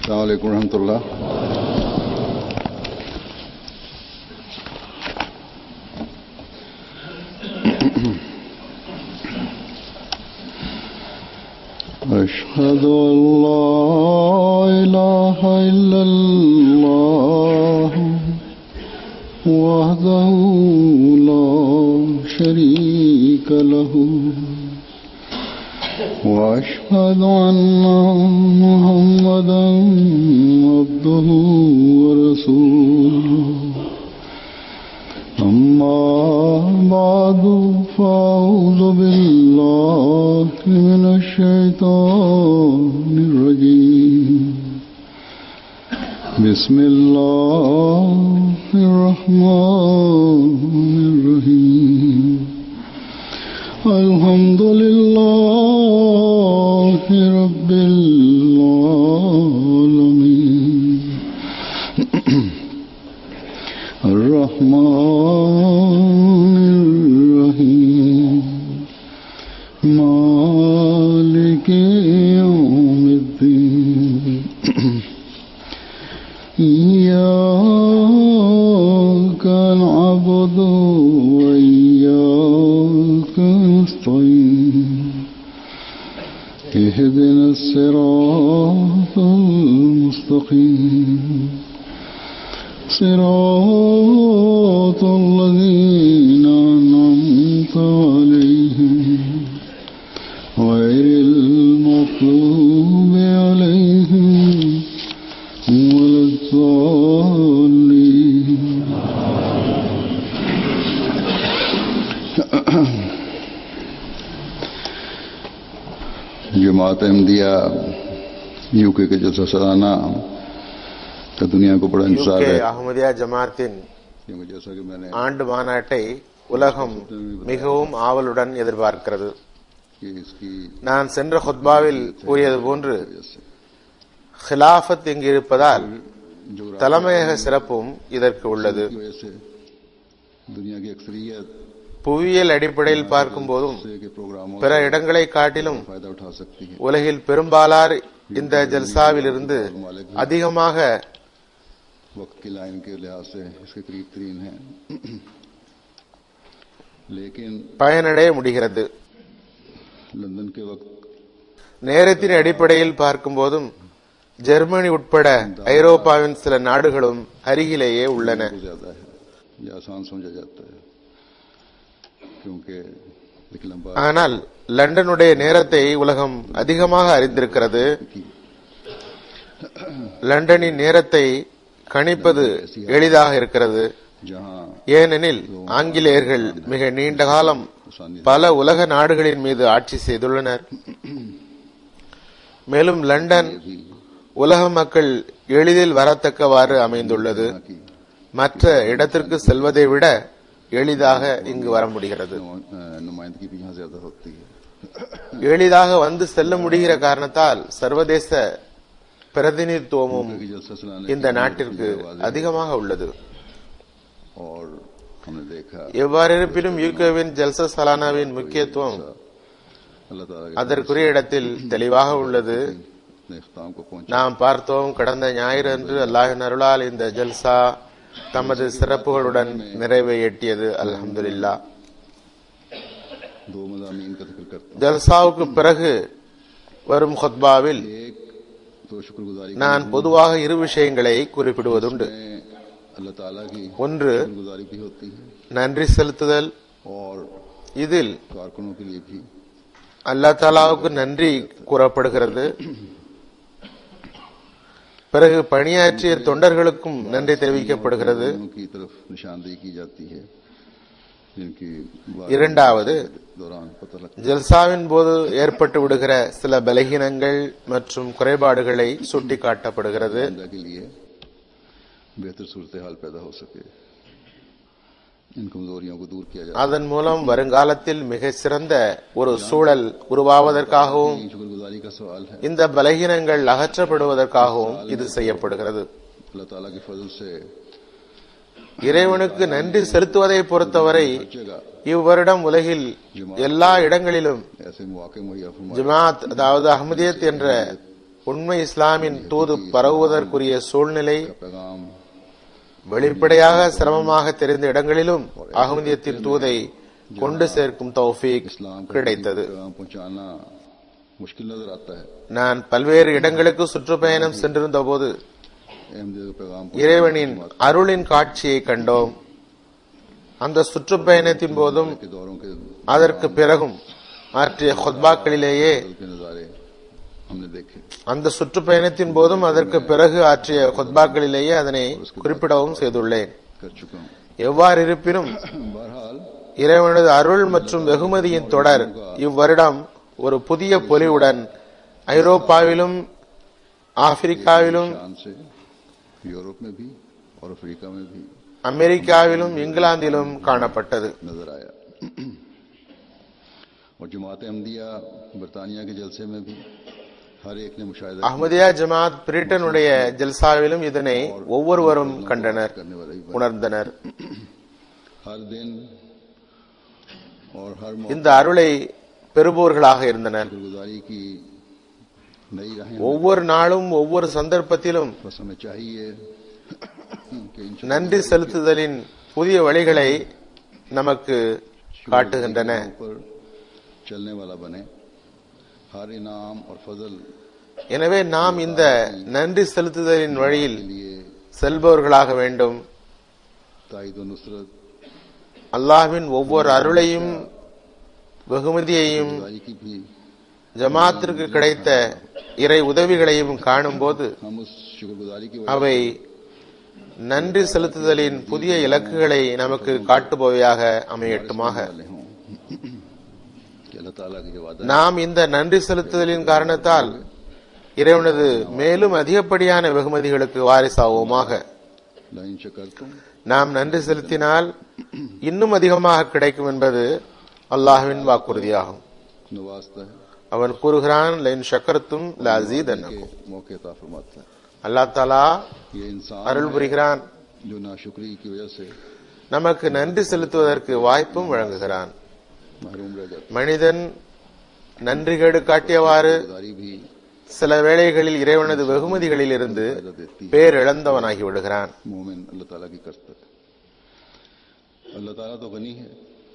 अस्सलामु अलैकुम रहमतुल्लाह। अशहदु अल्ला इलाहा इल्लल्लाह वहदहु ला शरीक लहु وأشهد أن محمدا عبده ورسوله أما بعد فأعوذ بالله من الشيطان الرجيم بسم الله الرحمن الرحيم الحمد لله رب العالمين الرحمن الرحيم مالك يوم الدين إياك نعبد وإياك نستعين اهدنا الصراط المستقيم صراط الذين أنعمت عليهم غير المغضوب عليهم ولا الضالين. जमात अहमदिया यूके के जलसा सालाना का दुनिया को बड़ा इंतजार है. அஹ்மதியா ஜமாத்தின் ஆண்டு மாநாட்டை உலகம் மிகவும் ஆவலுடன் எதிர்பார்க்கிறது. நான் சென்ற ஹுத்பாவில் கூறியது போன்று ஹிலாஃபத் இங்கு இருப்பதால் தலைமையக சிறப்பும் இதற்கு உள்ளது. புவியியல் அடிப்படையில் பார்க்கும் போதும் பிற இடங்களை காட்டிலும் உலகில் பெரும்பாலார் இந்த ஜல்சாவில் இருந்து அதிகமாக பயனடைய முடிகிறது. நேரத்தின் அடிப்படையில் பார்க்கும் போதும் ஜெர்மனி உட்பட ஐரோப்பாவின் சில நாடுகளும் அருகிலேயே உள்ளன. ஆனால் லண்டனுடைய நேரத்தை உலகம் அதிகமாக அறிந்திருக்கிறது. லண்டனின் நேரத்தை கணிப்பது எளிதாக இருக்கிறது. ஏனெனில் ஆங்கிலேயர்கள் மிக நீண்ட காலம் பல உலக நாடுகளின் மீது ஆட்சி செய்துள்ளனர். மேலும் லண்டன் உலக மக்கள் எளிதில் வரத்தக்கவாறு அமைந்துள்ளது. மற்ற இடத்திற்கு செல்வதை விட எளிதாக இங்கு வர முடிகிறது. எளிதாக வந்து செல்ல முடிகிற காரணத்தால் சர்வதேச பிரதிநிதித்துவமும் இந்த நாட்டிற்கு அதிகமாக உள்ளது. எவ்வாறு இருப்பினும் யூகேவின் ஜல்சா சலானாவின் முக்கியத்துவம் அதற்குரிய இடத்தில் தெளிவாக உள்ளது. நாம் பார்த்தோம், கடந்த ஞாயிறு அன்று அல்லாஹ்வின் அருளால் இந்த ஜல்சா தமது சிறப்புகளுடன் நிறைவை எட்டியது. அல்ஹம்துலில்லாஹ். ஜல்சாவுக்கு பிறகு வரும் ஹுத்பாவில் நான் பொதுவாக இரு விஷயங்களை குறிப்பிடுவதுண்டு. ஒன்று, நன்றி செலுத்துதல். இதில் அல்லாஹ் தஆலாவுக்கு நன்றி கூறப்படுகிறது. பிறகு பணியாற்றிய தொண்டர்களுக்கும் நன்றி தெரிவிக்கப்படுகிறது. இரண்டாவது, ஜல்சாவின் போது ஏற்பட்டு விடுகிற சில பலகீனங்கள் மற்றும் குறைபாடுகளை சுட்டிக்காட்டப்படுகிறது. அதன் மூலம் வருங்காலத்தில் மிக சிறந்த ஒரு சூழல் உருவாவதற்காகவும் இந்த பலகீனங்கள் அகற்றப்படுவதற்காகவும் இது செய்யப்படுகிறது. இறைவனுக்கு நன்றி செலுத்துவதை பொறுத்தவரை இவ்வருடம் உலகில் எல்லா இடங்களிலும் ஜமாத், அதாவது அஹ்மதியத் என்ற உண்மை இஸ்லாமின் தூது பரவுவதற்குரிய சூழ்நிலை पैगाम வெளிப்படையாக சிரமமாக தெரிந்த இடங்களிலும் அஹ்மதியத்தின் தூதை கொண்டு சேர்க்கும் தௌஃபீக் इस्लाम का கிடைத்தது. पैगाम पहुंचाना मुश्किल नजर आता है। நான் பல்வேறு இடங்களுக்கு சுற்றுப்பயணம் சென்றிருந்த போது अहमदियत का पैगाम இறைவனின் அருளின் காட்சியை கண்டோம். அந்த சுற்றுப்பயணத்தின் போதும் के दौरों के அதற்கு பிறகும் ஆற்றிய ஹுத்பாக்களிலேயே के नजारे हमने देखे। அந்த சுற்றுப்பயணத்தின் போதும் அதற்கு பிறகு ஆற்றிய ஹுத்பாக்களிலேயே அதனை குறிப்பிடவும் செய்துள்ளேன். कर चुका हूँ। எவ்வாறு இருப்பினும் बहरहाल இறைவனது அருள் மற்றும் வெகுமதியின் தொடர் இவ்வருடம் ஒரு புதிய பொலிவுடன் ஐரோப்பாவிலும் ஆப்பிரிக்காவிலும் शान से यूरोप में भी और अफ्रीका में भी அமெரிக்காவிலும் இங்கிலாந்திலும் காணப்பட்டது. नजर आया और जमात अहमदिया बरतानिया के जलसे में भी हर एक ने मुशाहिदा அஹ்மதியா ஜமாத் பிரிட்டனுடைய ஜல்சாவிலும் இதனை ஒவ்வொருவரும் கண்டனர், करने वाला ही உணர்ந்தனர். हर दिन और हर இந்த अருளை பெறுபவர்களாக இருந்தனர். शुक्रगुजारी की नई राहें ஒவ்வொரு நாளும் ஒவ்வொரு சந்தர்ப்பத்திலும் बस हमें चाहिए कि इन நன்றி செலுத்துதலின் புதிய வழிகளை நமக்கு காட்டுகின்றன. पर चलने वाला बने। हर इनाम और फजल எனவே நாம் இந்த நன்றி செலுத்துதலின் வழியில் के लिए செல்பவர்களாக வேண்டும். ताईद व नुसरत அல்லாஹ்வின் ஒவ்வொரு அருளையும் வெகுமதியையும் गुजारी की भी ஜமாத்திற்கு கிடைத்த இறை உதவிகளையும் காணும்போது हम उस शुक्रगुजारी की அவை நன்றி செலுத்துதலின் புதிய இலக்குகளை நமக்கு காட்டுபவையாக அமையட்டுமாக. वाले हों कि अल्लाह ताला की जो वादा நாம் இந்த நன்றி செலுத்துதலின் காரணத்தால் இறைவனது மேலும் அதிகப்படியான வெகுமதிகளுக்கு வாரிசாவோமாக. लाइन शकरतुम நாம் நன்றி செலுத்தினால் இன்னும் அதிகமாக கிடைக்கும் என்பது அல்லாஹ்வின் வாக்குறுதியாகும். नवाजता है அவன் கூறுகிறான், லைன் ஷக்கர்த்தும் லஅஸீதன்னகும். के मौके अता फरमाता है। அல்லாஹ் தஆலா ये इंसान அருள் புரிகிறான், जो नाशुक्री की वजह से நமக்கு நன்றி செலுத்துவதற்கு வாய்ப்பும் வழங்குகிறான். महरूम रह जाता மனிதன் நன்றிகேடு காட்டியவாறு है। गुजारी भी சில வேளைகளில் இறைவனது வெகுமதிகளில் இருந்து பேரிழந்தவனாகி விடுகிறான். मोमिन अल्लाह ताला की करता है। अल्लाह ताला तो गनी है,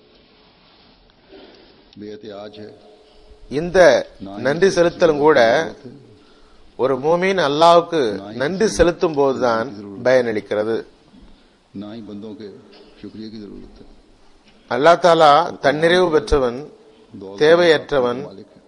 बेहतियाज है। இந்த நன்றி செலுத்தலும் கூட ஒரு மூமின் அல்லாஹ்வுக்கு நன்றி செலுத்தும் போதுதான் பயனளிக்கிறது. ना ही बंदों के शुक्रिया की जरूरत है। அல்லாஹ் தஆலா தன்னிறைவு பெற்றவன், दौलत தேவையற்றவன். मालिक है,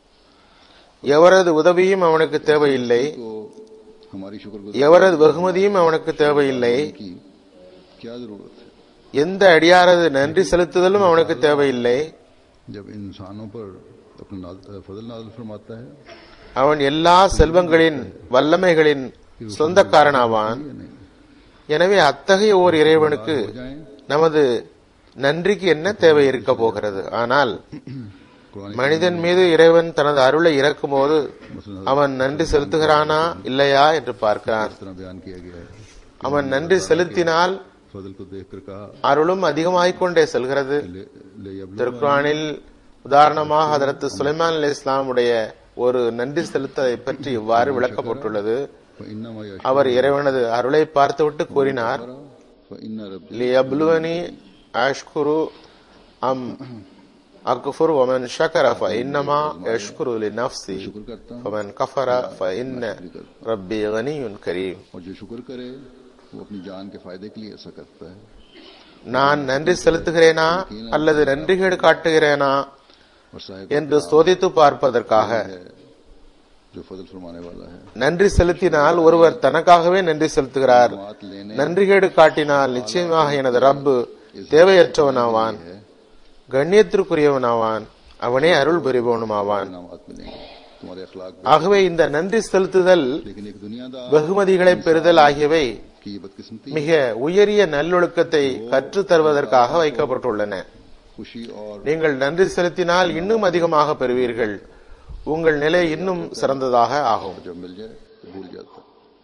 எவரது உதவியும் அவனுக்கு தேவையில்லை, तो हमारी शुक्रगुजारी எவரது வெகுமதியும் அவனுக்கு தேவையில்லை, की क्या जरूरत है। எந்த அடியாரது நன்றி செலுத்துதலும் அவனுக்கு தேவையில்லை. जब इंसानों पर अपना फजल नाज़िल फरमाता है அவன் எல்லா செல்வங்களின் வல்லமைகளின் சொந்தக்காரனாவான். या नहीं எனவே அத்தகைய ஓர் இறைவனுக்கு हो जाए। நமது நன்றிக்கு என்ன தேவை இருக்க போகிறது? ஆனால் कुरान மனிதன் மீது இறைவன் தனது அருளை இறக்கும் போது அவன் நன்றி செலுத்துகிறானா இல்லையா என்று பார்க்கிறான். इस तरह बयान किया गया है। அவன் நன்றி செலுத்தினால் फजल को देखकर कहा அருளும் அதிகமாகிக் கொண்டே செல்கிறது. ले यबलुवनी திருக்குரானில் உதாரணமாக ஹதரத் சுலைமான் அலைஹிஸ்ஸலாமுடைய ஒரு நன்றி செலுத்தலை பற்றி இவ்வாறு விளக்கப்பட்டுள்ளது. फइन्नमा அவர் இறைவனது அருளை பார்த்துவிட்டு கூறினார், फइन्न रब्बी லியப்லுவனி அஷ்குரு அம் அக்ஃபுர் வமன் ஷக்கர ஃபஇன்னமா யஷ்குரு லினஃப்ஸி शुक्र करता हूँ வமன் கஃபர ஃபஇன்ன ரப்பி கனியுன் கரீம். और जो शुक्र करे वो अपनी जान के फायदे के लिए ऐसा करता है। நான் நன்றி செலுத்துகிறேனா அல்லது நன்றிகேடு காட்டுகிறேனா और साहिब என்று சோதித்து பார்ப்பதற்காக. है जो फजल फरमाने वाला है। நன்றி செலுத்தினால் ஒருவர் தனக்காகவே நன்றி செலுத்துகிறார். बात लेने நன்றிகேடு காட்டினால் நிச்சயமாக எனது ரப்பு தேவையற்றவனாவான், கண்ணியத்திற்குரியவனாவான், அவனே அருள் புரிபவனுமாவான். इनामात मिलेंगे तुम्हारे अखलाक पे। ஆகவே இந்த நன்றி செலுத்துதல், लेकिन एक दुनियादार வெகுமதிகளை பெறுதல் ஆகியவை की ये बदकिस्मती மிக உயரிய நல்லொழுக்கத்தை கற்றுத் தருவதற்காக வைக்கப்பட்டுள்ளன. खुशी और நீங்கள் நன்றி செலுத்தினால் இன்னும் அதிகமாக பெறுவீர்கள், உங்கள் நிலை இன்னும் சிறந்ததாக ஆகும். जब मिल जाए तो भूल जाता।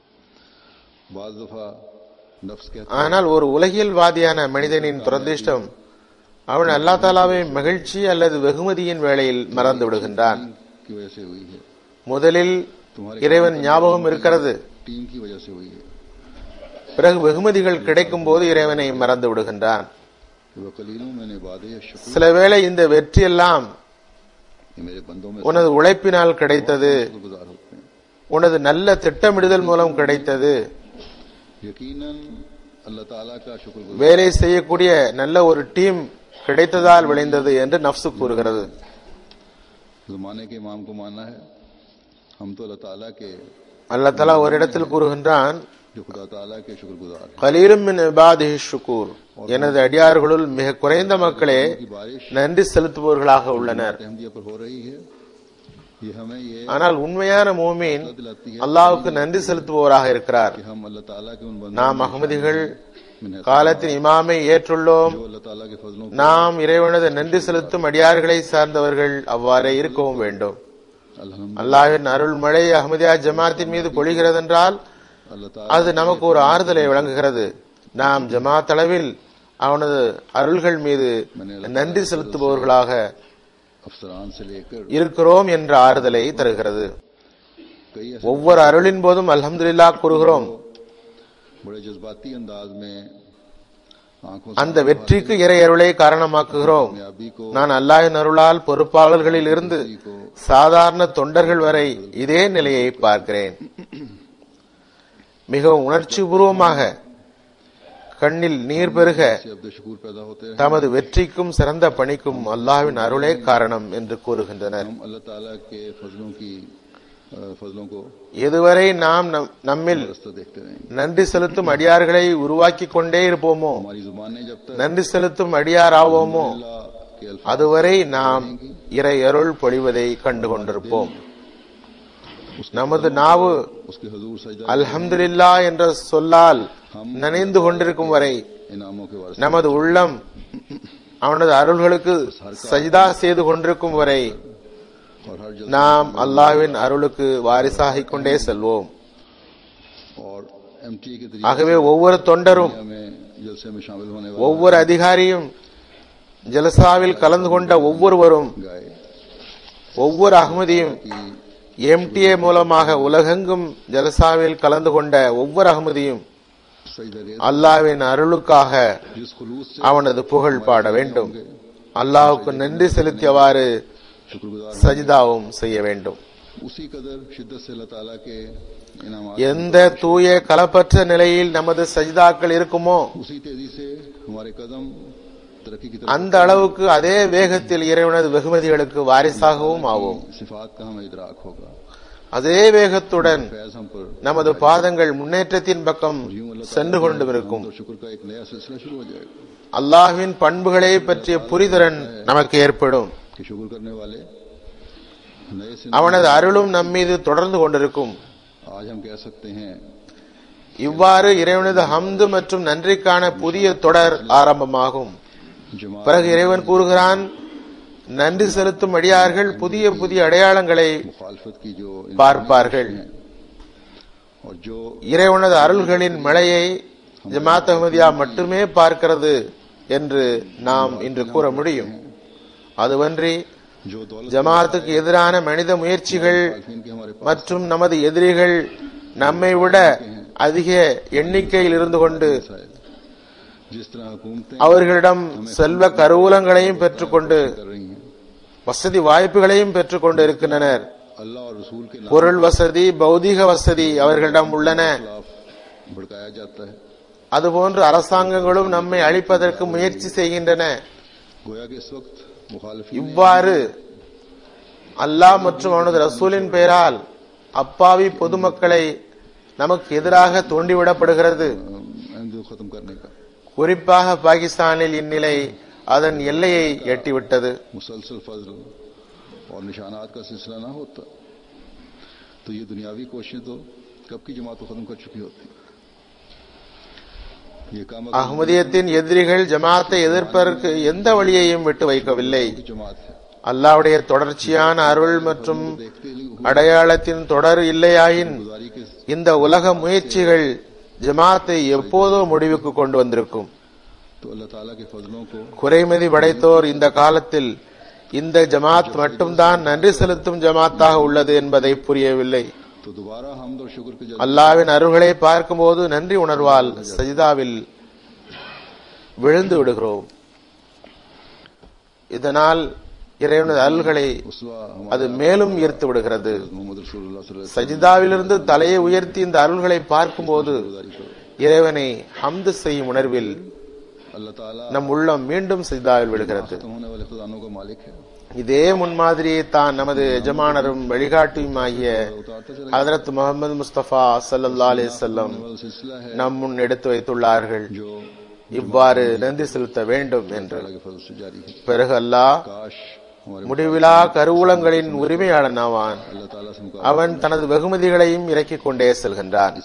बाज दफा नफ्स कहता ஆனால் ஒரு உலகியல்வாதியான மனிதனின் துரதிர்ஷ்டம், அவன் அல்லாஹ் தாலாவை மகிழ்ச்சி அல்லது வெகுமதியின் வேளையில் மறந்து விடுகின்றான். की वजह से हुई है। முதலில் இறைவன் ஞாபகம் இருக்கிறது. टीम की वजह से हुई है। பிறகு வெகுமதிகள் கிடைக்கும் போது இறைவனை மறந்து விடுகின்றான். वो कलीलों मैंने वादे शुक्र சில வேளை இந்த வெற்றியெல்லாம் ये मेरे बंदों में உனது உழைப்பினால் கிடைத்தது, शुक्रगुजार होते हैं। உனது நல்ல திட்டமிடுதல் மூலம் கிடைத்தது, यकीनन अल्लाह ताला का शुक्रगुजार வேலை செய்யக்கூடிய நல்ல ஒரு டீம் கிடைத்ததால் விளைந்தது என்று நஃப்சு கூறுகிறது. जमाने के इमाम को मानना है। हम तो अल्लाह ताला के அல்லாஹ் தஆலா ஒரு இடத்தில் கூறுகின்றான், जो खुदा ताला के शुक्रगुजार हैं। கலீலும் மின் இபாதிஹி ஷுக்கூர், எனது அடியார்களுள் மிக குறைந்த மக்களே की बारिश நன்றி செலுத்துபவர்களாக உள்ளனர். अहमदिया पर हो रही है। ये हमें ये ஆனால் உண்மையான மூமின் दिलाती है அல்லாஹ்வுக்கு நன்றி செலுத்துபவராக இருக்கிறார். कि हम अल्लाह ताला के उन बंदों நாம் அகமதிகள் में காலத்தின் இமாமை ஏற்றுள்ளோம். जो अल्लाह ताला के फजलों நாம் இறைவனது நன்றி செலுத்தும் அடியார்களை சார்ந்தவர்கள் அவ்வாறே இருக்கவும் வேண்டும். अल्हम्दुलिल्लाह அல்லாஹ்வின் அருள் மழை அஹ்மதியா ஜமாத்தின் மீது பொழிகிறதென்றால் अल्लाह ताला அது நமக்கு ஒரு ஆறுதலை வழங்குகிறது. நாம் ஜமாத் அளவில் அவனது அருள்கள் மீது நன்றி செலுத்துபவர்களாக अफसरान से लेकर இருக்கிறோம் என்ற ஆறுதலை தருகிறது. कई ऐसे ஒவ்வொரு அருளின் போதும் அல்ஹம்துலில்லாஹ் கூறுகிறோம். बड़े जज्बाती अंदाज में आंखों से அந்த வெற்றிக்கு இறை அருளை காரணமாக்குகிறோம். कामयाबी को நான் அல்லாஹ்வின் அருளால் பொறுப்பாளர்களில் இருந்து சாதாரண தொண்டர்கள் வரை இதே நிலையை பார்க்கிறேன். மிகவும் உணர்ச்சிபூர்வமாக கண்ணில் நீர் பெருக से अब्द शकूर पैदा होते हैं। தமது வெற்றிக்கும் சிறந்த பணிக்கும் அல்லாஹ்வின் அருளே காரணம் என்று கூறுகின்றனர். हम अल्लाह ताला के फजलों को எதுவரை நாம் நம்மில் रास्ता देखते रहेंगे। நன்றி செலுத்தும் அடியார்களை உருவாக்கி கொண்டே இருப்போமோ, हमारी जुबान ने जब तक நன்றி செலுத்தும் அடியாராவோமோ, अल्लाह के अल्फाज அதுவரை நாம் இறை அருள் பொழிவதை கண்டு கொண்டிருப்போம். நமது நாவு उसके हजूर सजदा அல்ஹம்துலில்லாஹ் என்ற சொல்லால் நனைந்து கொண்டிருக்கும் வரை, इनामों के वास्ते நமது உள்ளம் அவனது அருள்களுக்கு சஜ்தா செய்து கொண்டிருக்கும் வரை और हर जज्बा நாம் அல்லாஹ்வின் அருளுக்கு வாரிசாகிக் கொண்டே செல்வோம். और एमटी के ஆகவே ஒவ்வொரு தொண்டரும், तरीके में जलसे में शामिल होने ஒவ்வொரு அதிகாரியும், ஜலசாவில் கலந்து கொண்ட ஒவ்வொருவரும், वाले गाए ஒவ்வொரு அகமதியும், कि எம்டிஏ மூலமாக உலகெங்கும் ஜலசாவில் கலந்து கொண்ட ஒவ்வொரு அகமதியும் सजदा रेज़ அல்லாஹ்வின் அருளுக்காக जिस खुलूस से அவனது புகழ் பாட வேண்டும். அல்லாஹ்வுக்கு நன்றி செலுத்தியவாறு शुक्रगुजार சஜிதாவும் செய்ய வேண்டும். उसी कदर शिद्दत से अल्लाह ताला के इनामात எந்த தூய கலப்பற்ற நிலையில் நமது சஜிதாக்கள் இருக்குமோ, उसी तेजी से हमारे कदम तरक्की की तरफ அந்த அளவுக்கு அதே வேகத்தில் இறைவனது வெகுமதிகளுக்கு வாரிசாகவும் ஆவோம். सिफात का हमें इदराक होगा। அதே வேகத்துடன் फैज हम पर நமது பாதங்கள் முன்னேற்றத்தின் பக்கம் यूं अल्लाह சென்று கொண்டு இருக்கும். तो शुक्र का एक नया सिलसिला शुरू हो जाएगा அல்லாஹ்வின் பண்புகளை பற்றிய புரிதலன் நமக்கு ஏற்படும். कि शुक्र करने वाले नए से அவனது அருளும் நம்மீது தொடர்ந்து கொண்டிருக்கும். आज हम कह सकते हैं இவ்வாறு இறைவனது ஹம்து மற்றும் நன்றிக்கான புதிய தொடர் ஆரம்பமாகும். जमात பிறகு இறைவன் கூறுகிறான், நன்றி செலுத்தும் அடியார்கள் புதிய புதிய அடையாளங்களை मुखालफत की जो பார்ப்பார்கள். और जो இறைவனது அருள்களின் மழையை ஜமாத் அஹ்மதியா மட்டுமே பார்க்கிறது என்று நாம் இன்று கூற முடியும். அதுவன்றி जो दौलत ஜமாத்துக்கு எதிரான மனித முயற்சிகள் के हमारे पास மற்றும் நமது எதிரிகள் நம்மை விட அதிக எண்ணிக்கையில் இருந்து கொண்டு है, जिस तरह हुकूमतें அவர்களிடம் செல்வ கருவூலங்களையும் பெற்றுக்கொண்டு कर रही हैं, வசதி வாய்ப்புகளையும் பெற்றுக்கொண்டு இருக்கின்றனர். अल्लाह और रसूल के नाम பொருள் वசதி, பௌதீக வசதி அவர்களிடம் உள்ளன. के खिलाफ भड़काया जाता है। அதுபோன்று அரசாங்கங்களும் நம்மை அழிப்பதற்கு முயற்சி செய்கின்றன. गोया कि इस वक्त मुखालिफिन இவ்வாறு அல்லாஹ் மற்றும் அவனது ரசூலின் பெயரால் அப்பாவி பொதுமக்களை நமக்கு எதிராக தூண்டிவிடப்படுகிறது. अहमद खत्म करने का குறிப்பாக பாகிஸ்தானில் இந்நிலை அதன் எல்லையை எட்டிவிட்டது. मुसलसल फजल और निशानात का सिलसिला ना होता तो ये दुनियावी कोशिशें तो कब की जमात को खत्म कर चुकी होती। ये काम அஹ்மதியத்தின் எதிரிகள் ஜமாத்தை எதிர்ப்பதற்கு எந்த வழியையும் விட்டு வைக்கவில்லை. की जमात है, அல்லாஹ்வுடைய தொடர்ச்சியான அருள் மற்றும் देखते ही அடையாளத்தின் தொடர் இல்லையாயின் गुजारी के இந்த உலக முயற்சிகள் ஜமாத்தை எப்போதோ முடிவுக்கு கொண்டு வந்திருக்கும். तो अल्लाह ताला के फजलों को குறைமதி படைத்தோர் இந்த காலத்தில் இந்த ஜமாத் மட்டும்தான் நன்றி செலுத்தும் ஜமாத்தாக உள்ளது என்பதை புரியவில்லை. तो दोबारा हम्द और शुक्र के அல்லாஹ்வின் அருள்களை பார்க்கும்போது நன்றி உணர்வால் சஜிதாவில் விழுந்து விடுகிறோம். இதனால் இறைவனது அருள்களை அது மேலும் ஈர்த்து விடுகிறது. சஜிதாவிலிருந்து தலையை உயர்த்தி இந்த அருள்களை பார்க்கும்போது இறைவனை ஹம்து செய்யும் உணர்வில் நம் உள்ளம் மீண்டும் சஜிதாவில் விடுகிறது. இதே முன்மாதிரியை தான் நமது எஜமானரும் வழிகாட்டியும் ஆகிய ஹஜ்ரத் முஹம்மது முஸ்தபா ஸல்லல்லாஹு அலைஹி வஸல்லம் நம் முன் எடுத்து வைத்துள்ளார்கள். இவ்வாறு நன்றி செலுத்த வேண்டும் என்று. பிறகு அல்லாஹ் முடிவிலா கருவூலங்களின் உரிமையாளன் ஆவான். அவன் தனது வெகுமதிகளையும் இறக்கிக் கொண்டே செல்கின்றான்.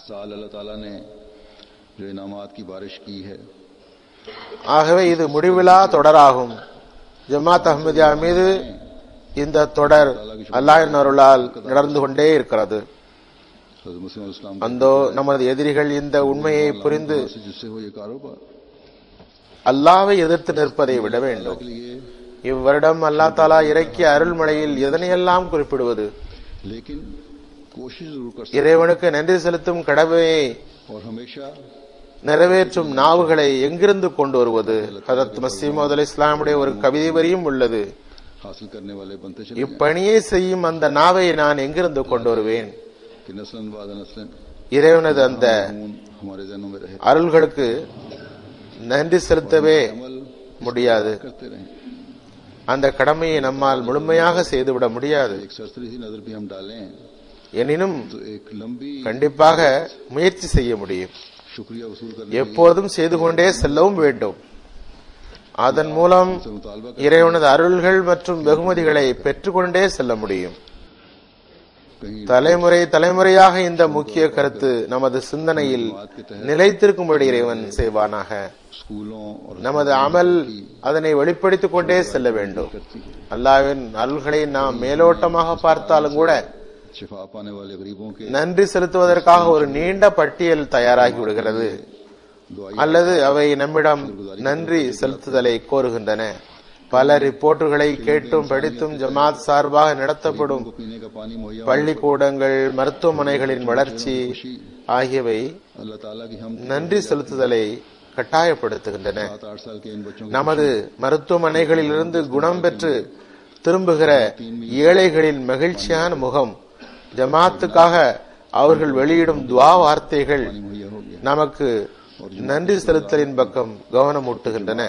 ஆகவே இது முடிவிலா தொடராகும். ஜமாத் அஹ்மதியா மீது இந்த தொடர் அல்லாஹ்வின் அருளால் நடந்து கொண்டே இருக்கிறது. அந்தோ நமது எதிரிகள் இந்த உண்மையை புரிந்து அல்லாஹ்வை எதிர்த்து நிற்பதை விட வேண்டும். இவ்வருடம் அல்லாஹ் தாலா இறக்கிய அருள்மழையில் எதனையெல்லாம் குறிப்பிடுவது? இறைவனுக்கு நன்றி செலுத்தும் கடமையை நிறைவேற்றும் நாவுகளை எங்கிருந்து கொண்டு வருவது? ஹஜ்ரத் மஸீஹ் மவ்ஊத் அலைஹிஸ்ஸலாமுடைய ஒரு கவிதை வரியும் உள்ளது. இப்பணியை செய்யும் அந்த நாவை நான் எங்கிருந்து கொண்டு வருவேன்? இறைவனது அந்த அருள்களுக்கு நன்றி செலுத்தவே முடியாது. அந்த கடமையை நம்மால் முழுமையாக செய்துவிட முடியாது. எனினும் கண்டிப்பாக முயற்சி செய்ய முடியும். எப்போதும் செய்து கொண்டே செல்லவும் வேண்டும். அதன் மூலம் இறைவனது அருள்கள் மற்றும் வெகுமதிகளை பெற்றுக்கொண்டே செல்ல முடியும். தலைமுறை தலைமுறையாக இந்த முக்கிய கருத்து நமது சிந்தனையில் நிலைத்திருக்கும்படி இறைவன் செய்வானாக. நமது அமல் அதனை வெளிப்படுத்திக் கொண்டே செல்ல வேண்டும். அல்லாஹ்வின் அருள்களை நாம் மேலோட்டமாக பார்த்தாலும் கூட நன்றி செலுத்துவதற்காக ஒரு நீண்ட பட்டியல் தயாராகி விடுகிறது. அல்லது அவை நம்மிடம் நன்றி செலுத்துதலை கோருகின்றன. பல ரிப்போர்ட்டுகளை கேட்டும் படித்தும் ஜமாத் சார்பாக நடத்தப்படும் பள்ளிக்கூடங்கள், மருத்துவமனைகளின் வளர்ச்சி ஆகியவை நன்றி செலுத்துதலை கட்டாயப்படுத்துகின்றன. நமது மருத்துவமனைகளிலிருந்து குணம் பெற்று திரும்புகிற ஏழைகளின் மகிழ்ச்சியான முகம், ஜமாத்துக்காக அவர்கள் வெளியிடும் துவா வார்த்தைகள் நமக்கு நன்றி செலுத்தலின் பக்கம் கவனமூட்டுகின்றன.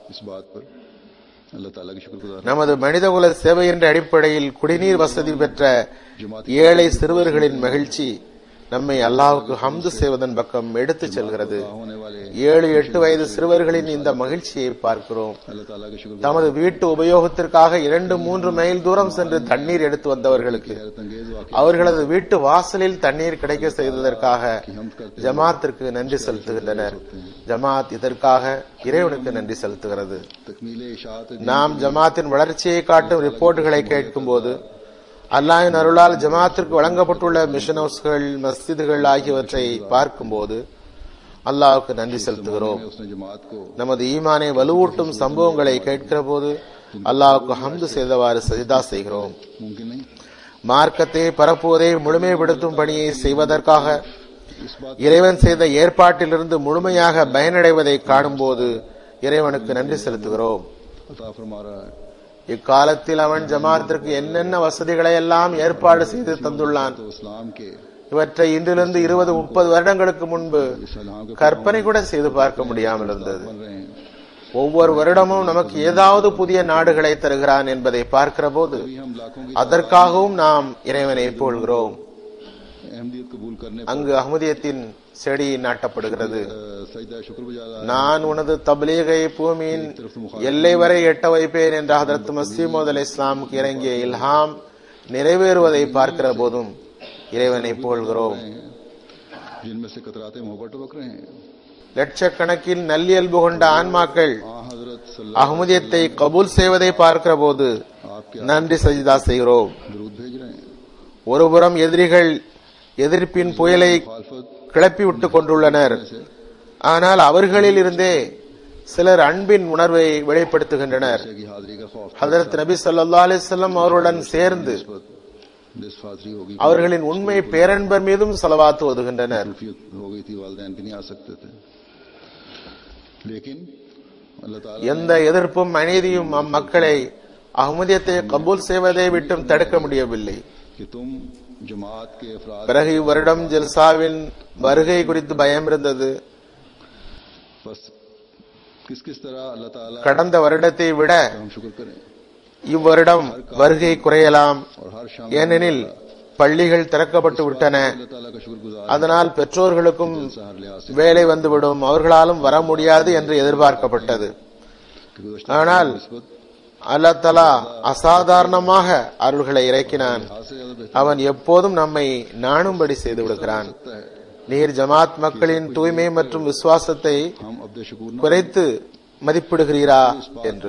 நமது மனிதகுல சேவை என்ற அடிப்படையில் குடிநீர் வசதி பெற்ற ஏழை சிறுவர்களின் மகிழ்ச்சி நம்மை அல்லாஹ்வுக்கு ஹம்து செய்வதன் பக்கம் எடுத்துச் செல்கிறது. 7-8 வயது சிறுவர்களின் இந்த மகிழ்ச்சியை பார்க்கிறோம். தமது வீட்டு உபயோகத்திற்காக 2-3 மைல் தூரம் சென்று தண்ணீர் எடுத்து வந்தவர்களுக்கு அவர்களது வீட்டு வாசலில் தண்ணீர் கிடைக்க செய்ததற்காக ஜமாத்திற்கு நன்றி செலுத்துகின்றனர். ஜமாத் இதற்காக இறைவனுக்கு நன்றி செலுத்துகிறது. நாம் ஜமாத்தின் வளர்ச்சியை காட்டும் ரிப்போர்ட்டுகளை கேட்கும் போது அல்லாஹ்வின் அருளால் ஜமாத்திற்கு வழங்கப்பட்டுள்ள மிஷன் ஹவுஸ்கள், மஸ்ஜிதுகள் ஆகியவற்றை பார்க்கும் போது அல்லாஹ்வுக்கு நன்றி செலுத்துகிறோம். நமது ஈமானை வலுவூட்டும் சம்பவங்களை கேட்கிற போது அல்லாஹ்வுக்கு ஹம்து செய்தவாறு சஜிதா செய்கிறோம். மார்க்கத்தை பரப்புவதை முழுமைப்படுத்தும் பணியை செய்வதற்காக இறைவன் செய்த ஏற்பாட்டிலிருந்து முழுமையாக பயனடைவதை காணும் போது இறைவனுக்கு நன்றி செலுத்துகிறோம். இக்காலத்தில் அவன் ஜமாத்திற்கு என்னென்ன வசதிகளை எல்லாம் ஏற்பாடு செய்து தந்துள்ளான். இவற்றை இன்றிலிருந்து 20-30 வருடங்களுக்கு முன்பு கற்பனை கூட செய்து பார்க்க முடியாமல் இருந்தது. ஒவ்வொரு வருடமும் நமக்கு ஏதாவது புதிய நாடுகளை தருகிறான் என்பதை பார்க்கிற போது அதற்காகவும் நாம் இறைவனை போல்கிறோம். அங்கு அஹ்மதியத்தின் செடி நாட்டப்படுகிறது. நான் உனது தப்லீகை பூமியின் எல்லை வரை எட்ட வைப்பேன் என்ற ஹஜ்ரத் மஸீஹ் மவ்ஊத் அலைஹிஸ்ஸலாமுக்கு இறங்கிய இல்ஹாம் நிறைவேறுவதை பார்க்கிற போதும் இறைவனை புகழ்கிறோம். லட்சக்கணக்கில் நல்லியல்பு கொண்ட ஆன்மாக்கள் அஹ்மதியத்தை கபூல் செய்வதை பார்க்கிற போது நன்றி சஜிதா செய்கிறோம். ஒருபுறம் எதிரிகள் எதிர்ப்பின் புயலை கிளப்பி விட்டுக் கொண்டுள்ளனர். ஆனால் அவர்களில் இருந்தே சிலர் அன்பின் உணர்வை வெளிப்படுத்துகின்றனர். ஹஜ்ரத் நபி ஸல்லல்லாஹு அலைஹி வஸல்லம் அவர்களுடன் சேர்ந்து डिस्फादरी होगी, அவர்களின் உண்மை பேரன்பர் மீதும் ஸலவாத் ஓதுகின்றனர். हो गई थी, वालिदैन भी नहीं आ सकते थे. लेकिन अल्लाह ताला எந்த எதிர்ப்பும் அநீதியும் அம்மக்களை அஹ்மதியத்தை கபூல் செய்வதை விட்டும் தடுக்க முடியவில்லை. कि तुम जमात के अफराद பிறகு இவ்வருடம் ஜல்சாவின் வருகை குறித்து பயம் இருந்தது. बस किस किस तरह अल्लाह ताला கடந்த வருடத்தை விட हम शुक्र करें இவ்வருடம் வருகை குறையலாம். और हर शाम ஏனெனில் பள்ளிகள் திறக்கப்பட்டு விட்டன. अल्लाह ताला का शुक्रगुजार அதனால் பெற்றோர்களுக்கும் हर लिहाज से வேலை வந்துவிடும், அவர்களாலும் வர முடியாது என்று எதிர்பார்க்கப்பட்டது. ஆனால் அல்லாஹ் தஆலா அசாதாரணமாக அருள்களை இறக்கினான். அவன் எப்போதும் நம்மை நாணும்படி செய்து விடுகிறான். நீர் ஜமாத் மக்களின் தூய்மை மற்றும் விசுவாசத்தை हम अब्द शुकूर குறைத்து மதிப்பிடுகிறீரா என்று.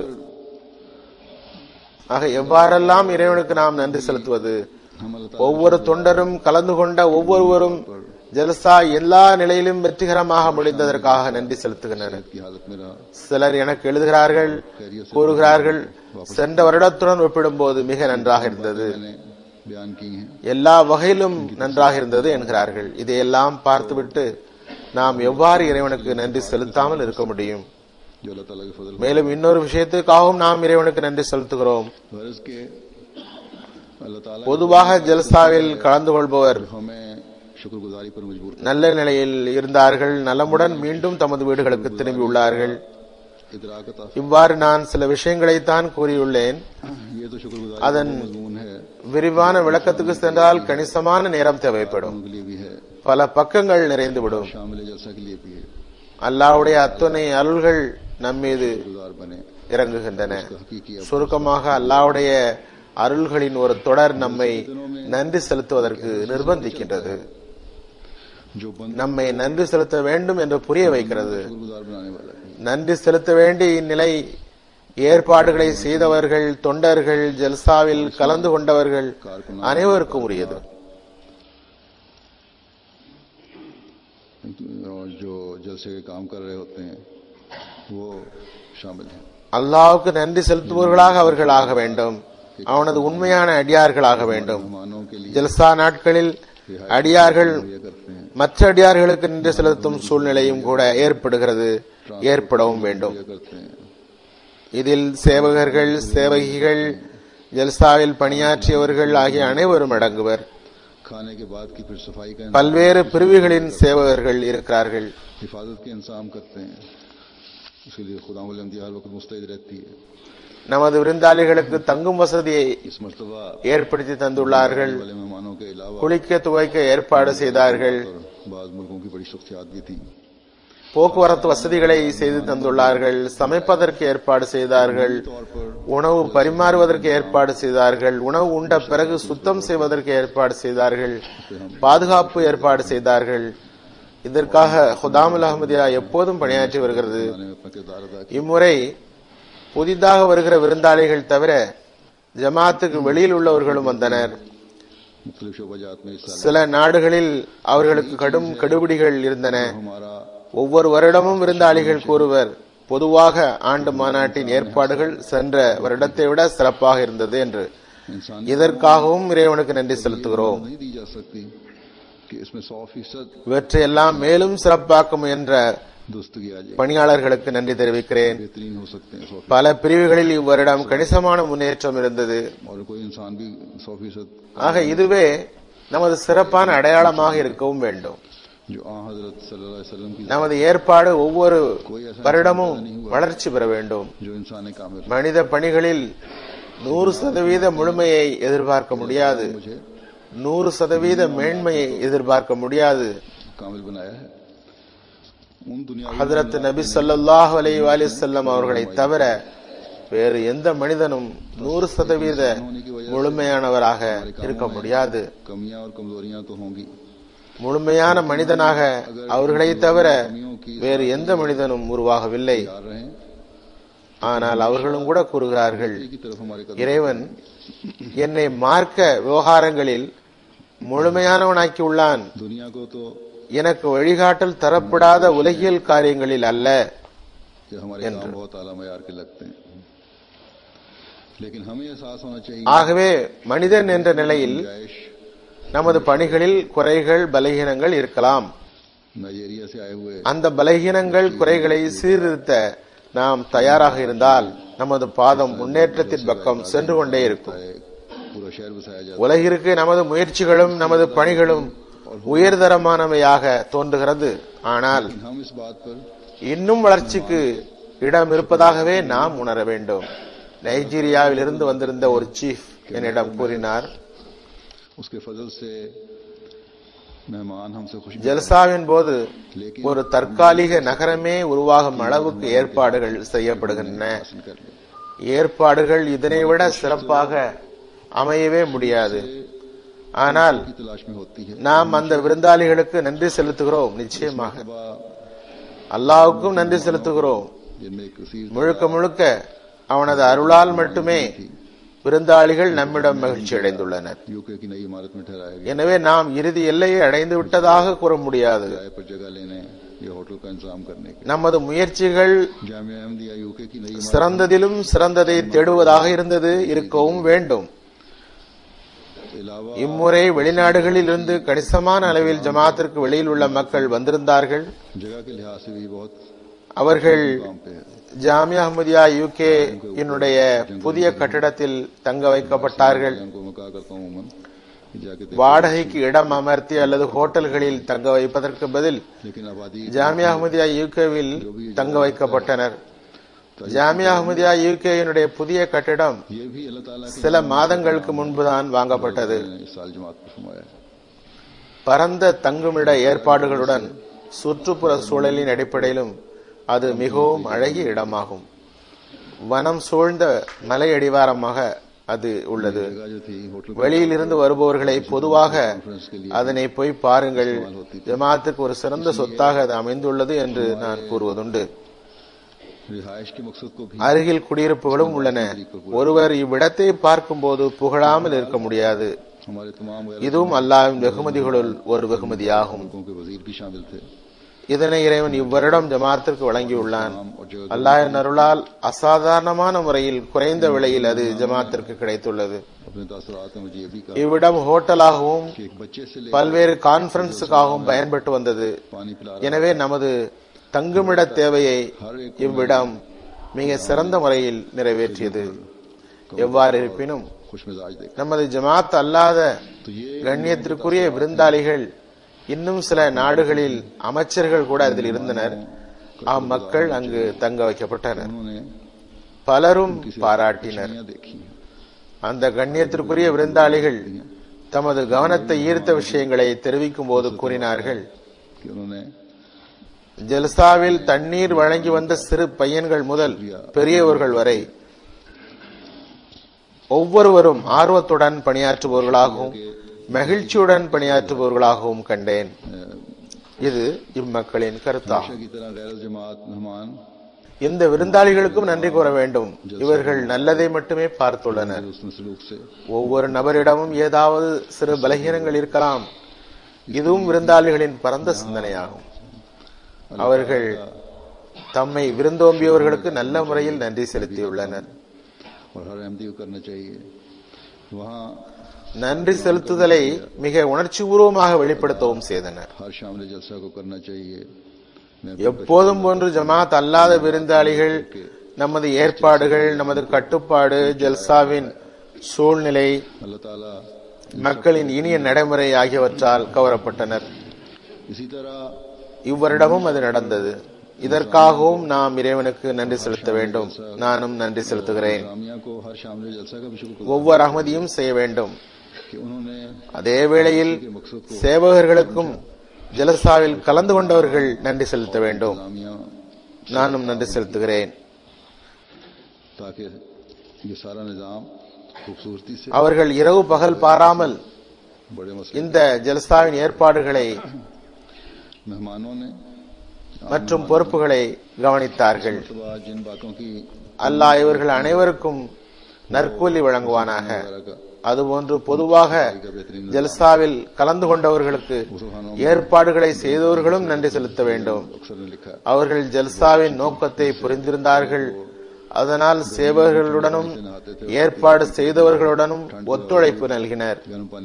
ஆக எவ்வாறெல்லாம் இறைவனுக்கு நாம் நன்றி செலுத்துவது? हम अल्लाह ஒவ்வொரு தொண்டரும் கலந்து கொண்ட ஒவ்வொருவரும் ஜல்சா எல்லா நிலையிலும் வெற்றிகரமாக முடிந்ததற்காக நன்றி செலுத்துகின்றனர். की हालत में रहा, சிலர் எனக்கு எழுதுகிறார்கள், கூறுகிறார்கள், சென்ற வருடத்துடன் ஒப்பிடும்போது மிக நன்றாக இருந்தது, मैंने बयान की हैं. எல்லா வகையிலும் நன்றாக இருந்தது என்கிறார்கள். இதையெல்லாம் பார்த்துவிட்டு நாம் எவ்வாறு இறைவனுக்கு நன்றி செலுத்தாமல் இருக்க முடியும்? जो अल्लाह ताला के फजल மேலும் இன்னொரு விஷயத்துக்காகவும் நாம் இறைவனுக்கு நன்றி செலுத்துகிறோம். वर्ष के अल्लाह ताला பொதுவாக ஜல்சாவில் கலந்து கொள்பவர் हमें शुक्रगुजारी पर मजबूर நல்ல நிலையில் இருந்தார்கள், நலமுடன் மீண்டும் தமது வீடுகளுக்கு திரும்பியுள்ளார்கள். इदराक अता இவ்வாறு நான் சில விஷயங்களைத்தான் கூறியுள்ளேன். ये तो शुक्रगुजारी அதன் का मजमून है, விரிவான விளக்கத்துக்கு சென்றால் கணிசமான நேரம் தேவைப்படும். उनके लिए भी है, பல பக்கங்கள் நிறைந்துவிடும். शामिल जलसा के लिए भी है. அல்லாஹ்வுடைய அத்துணை அருள்கள் நம்மீது गुजार बने இறங்குகின்றன. हकीकी சுருக்கமாக அல்லாஹ்வுடைய அருள்களின் ஒரு தொடர் நம்மை நன்றி செலுத்துவதற்கு நிர்பந்திக்கின்றது, जो बंद நம்மை நன்றி செலுத்த வேண்டும் என்று புரிய வைக்கிறது. शुक्रगुजार बनाने वाला है. நன்றி செலுத்த வேண்டிய இந்நிலை ஏற்பாடுகளை செய்தவர்கள், தொண்டர்கள், ஜல்சாவில் கலந்து கொண்டவர்கள் அனைவருக்கும் உரியது. और जो जलसे के काम कर रहे होते हैं वो शामिल हैं. அல்லாஹ்வுக்கு நன்றி செலுத்துபவர்களாக அவர்கள் ஆக வேண்டும், அவனது உண்மையான அடியார்களாக வேண்டும். मेहमानों के लिए ஜல்சா நாட்களில் அடியார்கள் ये करते हैं, மற்ற அடியார்களுக்கு நன்றி செலுத்தும் சூழ்நிலையும் கூட ஏற்படுகிறது, ஏற்படவும் வேண்டும். ये करते हैं. இதில் சேவகர்கள், சேவகிகள், ஜல்சாவில் பணியாற்றியவர்கள் ஆகிய அனைவரும் அடங்குவர். खाने के बाद की फिर सफाई का பல்வேறு பிரிவுகளின் சேவகர்கள் இருக்கிறார்கள். हिफाजत के इंतजाम करते हैं. इसके लिए खुदा हर वक्त मुस्तैद रहती है. நமது விருந்தாளிகளுக்கு தங்கும் வசதியை इस मर्तबा ஏற்படுத்தி தந்துள்ளார்கள். वाले मेहमानों के अलावा குளிக்க துவைக்க ஏற்பாடு செய்தார்கள். बाज मुल्कों की बड़ी शख्सियात भी थी. போக்குவரத்து வசதிகளை செய்து தந்துள்ளார்கள். சமைப்பதற்கு ஏற்பாடு செய்தார்கள். तौर पर உணவு பரிமாறுவதற்கு ஏற்பாடு செய்தார்கள். உணவு உண்ட பிறகு சுத்தம் செய்வதற்கு ஏற்பாடு செய்தார்கள். பாதுகாப்பு ஏற்பாடு செய்தார்கள். இதற்காக ஹுதாமுல் அஹ்மதியா எப்போதும் பணியாற்றி வருகிறது. ने अपना किरदार अदा किया. இம்முறை புதிதாக வருகிற விருந்தாளிகள் தவிர ஜமாத்துக்கு வெளியில் உள்ளவர்களும் வந்தனர். मुख्तलिफ शोबाजात में हिस्सा சில நாடுகளில் அவர்களுக்கு கடும் கெடுபிடிகள் இருந்தன. हमारा ஒவ்வொரு வருடமும் விருந்தாளிகள் கூறுவர், பொதுவாக ஆண்டு மாநாட்டின் ஏற்பாடுகள் சென்ற வருடத்தை விட சிறப்பாக இருந்தது என்று. इंसान இதற்காகவும் இறைவனுக்கு நன்றி செலுத்துகிறோம். नहीं दी जा सकती कि इसमें 100% இவற்றையெல்லாம் மேலும் சிறப்பாக்க முயன்ற दुरुस्त किया जाए. பணியாளர்களுக்கு நன்றி தெரிவிக்கிறேன். बेहतरीन हो सकते हैं 100%. பல பிரிவுகளில் இவ்வருடம் கணிசமான முன்னேற்றம் இருந்தது. और कोई इंसान भी 100% ஆக இதுவே நமது சிறப்பான அடையாளமாக இருக்கவும் வேண்டும். जो आ हजरत सल्लल्लाहु अलैहि वसल्लम की நமது ஏற்பாடு ஒவ்வொரு வருடமும் வளர்ச்சி பெற வேண்டும். जो इंसान कामिल மனித பணிகளில் 100% முழுமையை எதிர்பார்க்க முடியாது, 100% மேன்மையை எதிர்பார்க்க முடியாது. कामिल बनाया है. उन दुनिया ஹஜ்ரத் நபி ஸல்லல்லாஹு அலைஹி வஸல்லம் அவர்களை தவிர வேறு எந்த மனிதனும் 100% முழுமையானவராக இருக்க முடியாது. कमियां और कमजोरियां तो होंगी. முழுமையான மனிதனாக அவர்களை தவிர வேறு எந்த மனிதனும் உருவாகவில்லை. आ रहे हैं ஆனால் அவர்களும் கூட கூறுகிறார்கள், की तरफ हमारे कदम இறைவன் என்னை மார்க்க விவகாரங்களில் முழுமையானவனாக்கி உள்ளான். दुनिया को तो எனக்கு வழிகாட்டல் தரப்படாத உலகியல் காரியங்களில் அல்ல. ये हमारे काम बहुत आला मयार के लगते हैं. लेकिन हमें एहसास होना चाहिए ஆகவே மனிதன் என்ற நிலையில் நமது பணிகளில் குறைகள் பலகீனங்கள் இருக்கலாம். नाइजीरिया से आए हुए அந்த பலகீனங்கள் குறைகளை சீர்திருத்த நாம் தயாராக இருந்தால் நமது பாதம் முன்னேற்றத்தின் பக்கம் சென்று கொண்டே இருக்கும். पूरा शहर बसाया जाता உலகிற்கு நமது முயற்சிகளும் நமது பணிகளும் உயர்தரமானவையாக தோன்றுகிறது. ஆனால் है। हम इस बात पर இன்னும் வளர்ச்சிக்கு இடம் இருப்பதாகவே நாம் உணர வேண்டும். நைஜீரியாவில் இருந்து வந்திருந்த ஒரு சீஃப் என்னிடம் கூறினார், उसके फजल से मेहमान हमसे खुश ஜல்சாவின் போது ஒரு தற்காலிக நகரமே உருவாகும் அளவுக்கு ஏற்பாடுகள் செய்யப்படுகின்றன. हासिल कर ले। ஏற்பாடுகள் இதனை விட சிறப்பாக அமையவே முடியாது. ஆனால் की तलाश में होती है। நாம் அந்த விருந்தாளிகளுக்கு நன்றி செலுத்துகிறோம். நிச்சயமாக वह அல்லாஹ்வுக்கும் நன்றி செலுத்துகிறோம். जिनमें एक कसीर முழுக்க முழுக்க அவனது அருளால் மட்டுமே விருந்தாளிகள் நம்மிடம் மகிழ்ச்சி அடைந்துள்ளனர். यूके की नई इमारत में ठहराया गया। எனவே நாம் இறுதி எல்லையை அடைந்து விட்டதாக கூற முடியாது. किराए पर जगह लेने या होटल का इंतजाम करने के நமது முயற்சிகள் जामिया अहमदिया यूके की नई इमारत சிறந்ததிலும் சிறந்ததை தேடுவதாக இருந்தது, இருக்கவும் வேண்டும். के अलावा இம்முறை வெளிநாடுகளில் இருந்து கணிசமான அளவில் ஜமாத்திற்கு வெளியில் உள்ள மக்கள் வந்திருந்தார்கள். जगह के लिहाज से भी बहुत அவர்கள் काम पे है। ஜாமியா அஹ்மதியா யூகே என்னுடைய புதிய கட்டிடத்தில் தங்க வைக்கப்பட்டார்கள். उनको मैं कहा करता हूँ उमन कि जाके देखो। வாடகைக்கு இடம் அமர்த்தி அல்லது ஹோட்டல்களில் தங்க வைப்பதற்கு பதில் लेकिन आबादी ஜாமியா அஹ்மதியா யூகேவில் தங்க வைக்கப்பட்டனர். ஜாமியா அஹ்மதியா யூகேயினுடைய புதிய கட்டிடம் ये भी अल्लाह ताला के சில மாதங்களுக்கு முன்புதான் வாங்கப்பட்டது. इस साल जमात को फरमाया है। பரந்த தங்குமிட ஏற்பாடுகளுடன் சுற்றுப்புற சூழலின் அடிப்படையிலும் அது மிகவும் அழகிய இடமாகும். வனம் சூழ்ந்த மலை அடிவாரமாக அது உள்ளது. जगह जो थी होटल வெளியில் இருந்து வருபவர்களை பொதுவாக அதனை போய் பாருங்கள், ஜமாத்துக்கு ஒரு சிறந்த சொத்தாக அது அமைந்துள்ளது என்று நான் கூறுவதுண்டு. रिहाइश के मकसद को भी அருகில் குடியிருப்புகளும் உள்ளன. ஒருவர் இவ்விடத்தை பார்க்கும்போது புகழாமல் இருக்க முடியாது. हमारे तमाम இதுவும் அல்லாஹ்வின் வெகுமதிகளுள் ஒரு வெகுமதியாகும். मुल्कों के वजीर भी शामिल थे। இதனை இறைவன் இவ்வருடம் ஜமாத்திற்கு வழங்கியுள்ளான். नाम और जगह அல்லாஹ்வின் அருளால் அசாதாரணமான முறையில் குறைந்த விலையில் அது ஜமாத்திற்கு கிடைத்துள்ளது. अपने तासुरात में मुझे ये भी कहा இவ்விடம் ஹோட்டலாகவும் कि एक बच्चे से लेकर பல்வேறு கான்பரன்ஸுக்காகவும் பயன்பட்டு வந்தது. पानी पिला எனவே நமது தங்குமிட தேவையை இவ்விடம் மிக சிறந்த முறையில் நிறைவேற்றியது. எவ்வாறு இருப்பினும் खुश मिजाज देख நமது ஜமாத் அல்லாத तो ये கண்ணியத்திற்குரிய விருந்தாளிகள் இன்னும் சில நாடுகளில் அமைச்சர்கள் கூட அதில் இருந்தனர். அம்மக்கள் அங்கு தங்க வைக்கப்பட்டனர். उन्होंने பலரும் பாராட்டினர். दुनिया देखी அந்த கண்ணியத்திற்குரிய விருந்தாளிகள் தமது கவனத்தை ஈர்த்த விஷயங்களை தெரிவிக்கும் போது கூறினார்கள், कि उन्होंने ஜல்சாவில் தண்ணீர் வழங்கி வந்த சிறு பையன்கள் முதல் பெரியவர்கள் வரை ஒவ்வொருவரும் ஆர்வத்துடன் பணியாற்றுபவர்களாகவும் மகிழ்ச்சியுடன் பணியாற்றுபவர்களாகவும் கண்டேன். இது இம்மக்களின் கருத்தாகும். की तरह गैर जमात मेहमान இந்த விருந்தாளிகளுக்கும் நன்றி கூற வேண்டும். இவர்கள் நல்லதை மட்டுமே பார்த்துள்ளனர். उसमें सलूक से ஒவ்வொரு நபரிடமும் ஏதாவது சிறு பலகீனங்கள் இருக்கலாம். இதுவும் விருந்தாளிகளின் பரந்த சிந்தனையாகும். அவர்கள் தம்மை விருந்தோம்பியவர்களுக்கு நல்ல முறையில் நன்றி செலுத்தியுள்ளனர். और हर अहमदी को करना चाहिए। वहाँ நன்றி செலுத்துதலை மிக உணர்ச்சிபூர்வமாக வெளிப்படுத்தவும் செய்தனர். हर शामिल जलसा को करना चाहिए। मैं எப்போதும் போன்று ஜமாத் அல்லாத விருந்தாளிகள் நமது ஏற்பாடுகள், நமது கட்டுப்பாடு, ஜல்சாவின் சூழ்நிலை, अल्लाह ताला மக்களின் இனிய நடைமுறை ஆகியவற்றால் கவரப்பட்டனர். इसी तरह இவ்வருடமும் அது நடந்தது. இதற்காகவும் நாம் இறைவனுக்கு நன்றி செலுத்த வேண்டும். நானும் நன்றி செலுத்துகிறேன். जामिया को हर शामिल जलसा का भी शुक्र ஒவ்வொரு அகமதியும் செய்ய வேண்டும். कि उन्होंने அதே வேளையில் சேவகர்களுக்கும் ஜலசாவில் கலந்து கொண்டவர்கள் நன்றி செலுத்த வேண்டும். जामिया நானும் நன்றி செலுத்துகிறேன். ताकि ये सारा निजाम खूबसूरती से அவர்கள் இரவு பகல் பாராமல் बड़े मसले இந்த ஜல்சாவின் ஏற்பாடுகளை मेहमानों ने மற்றும் பொறுப்புகளை கவனித்தார்கள். सुबह जिन बातों की அல்லாஹ் இவர்கள் அனைவருக்கும் நற்கூலி வழங்குவானாக. அதுபோன்று பொதுவாக ஜல்சாவில் கலந்து கொண்டவர்களுக்கு ஏற்பாடுகளை செய்தவர்களும் நன்றி செலுத்த வேண்டும். अक्सर ने लिखा அவர்கள் ஜல்சாவின் நோக்கத்தை புரிந்திருந்தார்கள். அதனால் சேவகர்களுடனும் ஏற்பாடு செய்தவர்களுடனும் ஒத்துழைப்பு நல்கினர்.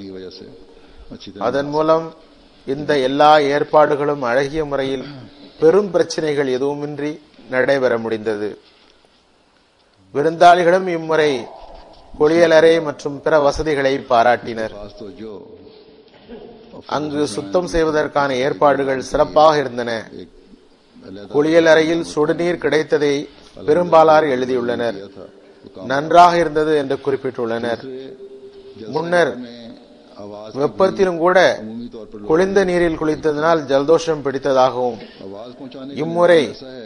அதன் மூலம் இந்த எல்லா ஏற்பாடுகளும் அழகிய முறையில் பெரும் பிரச்சனைகள் எதுவுமின்றி நடைபெற முடிந்தது. விருந்தாளிகளும் இம்முறை குளியலறை மற்றும் பிற வசதிகளை பாராட்டினர். அங்கு சுத்தம் செய்வதற்கான ஏற்பாடுகள் சிறப்பாக இருந்தன. குளியலறையில் சுடுநீர் கிடைத்ததை பெரும்பாலார் எழுதியுள்ளனர். நன்றாக இருந்தது என்று குறிப்பிட்டுள்ளனர். முன்னர் வெப்பத்திலும் கூட குளிர்ந்த நீரில் குளித்ததனால் ஜலதோஷம் பிடித்ததாகவும், இம்முறை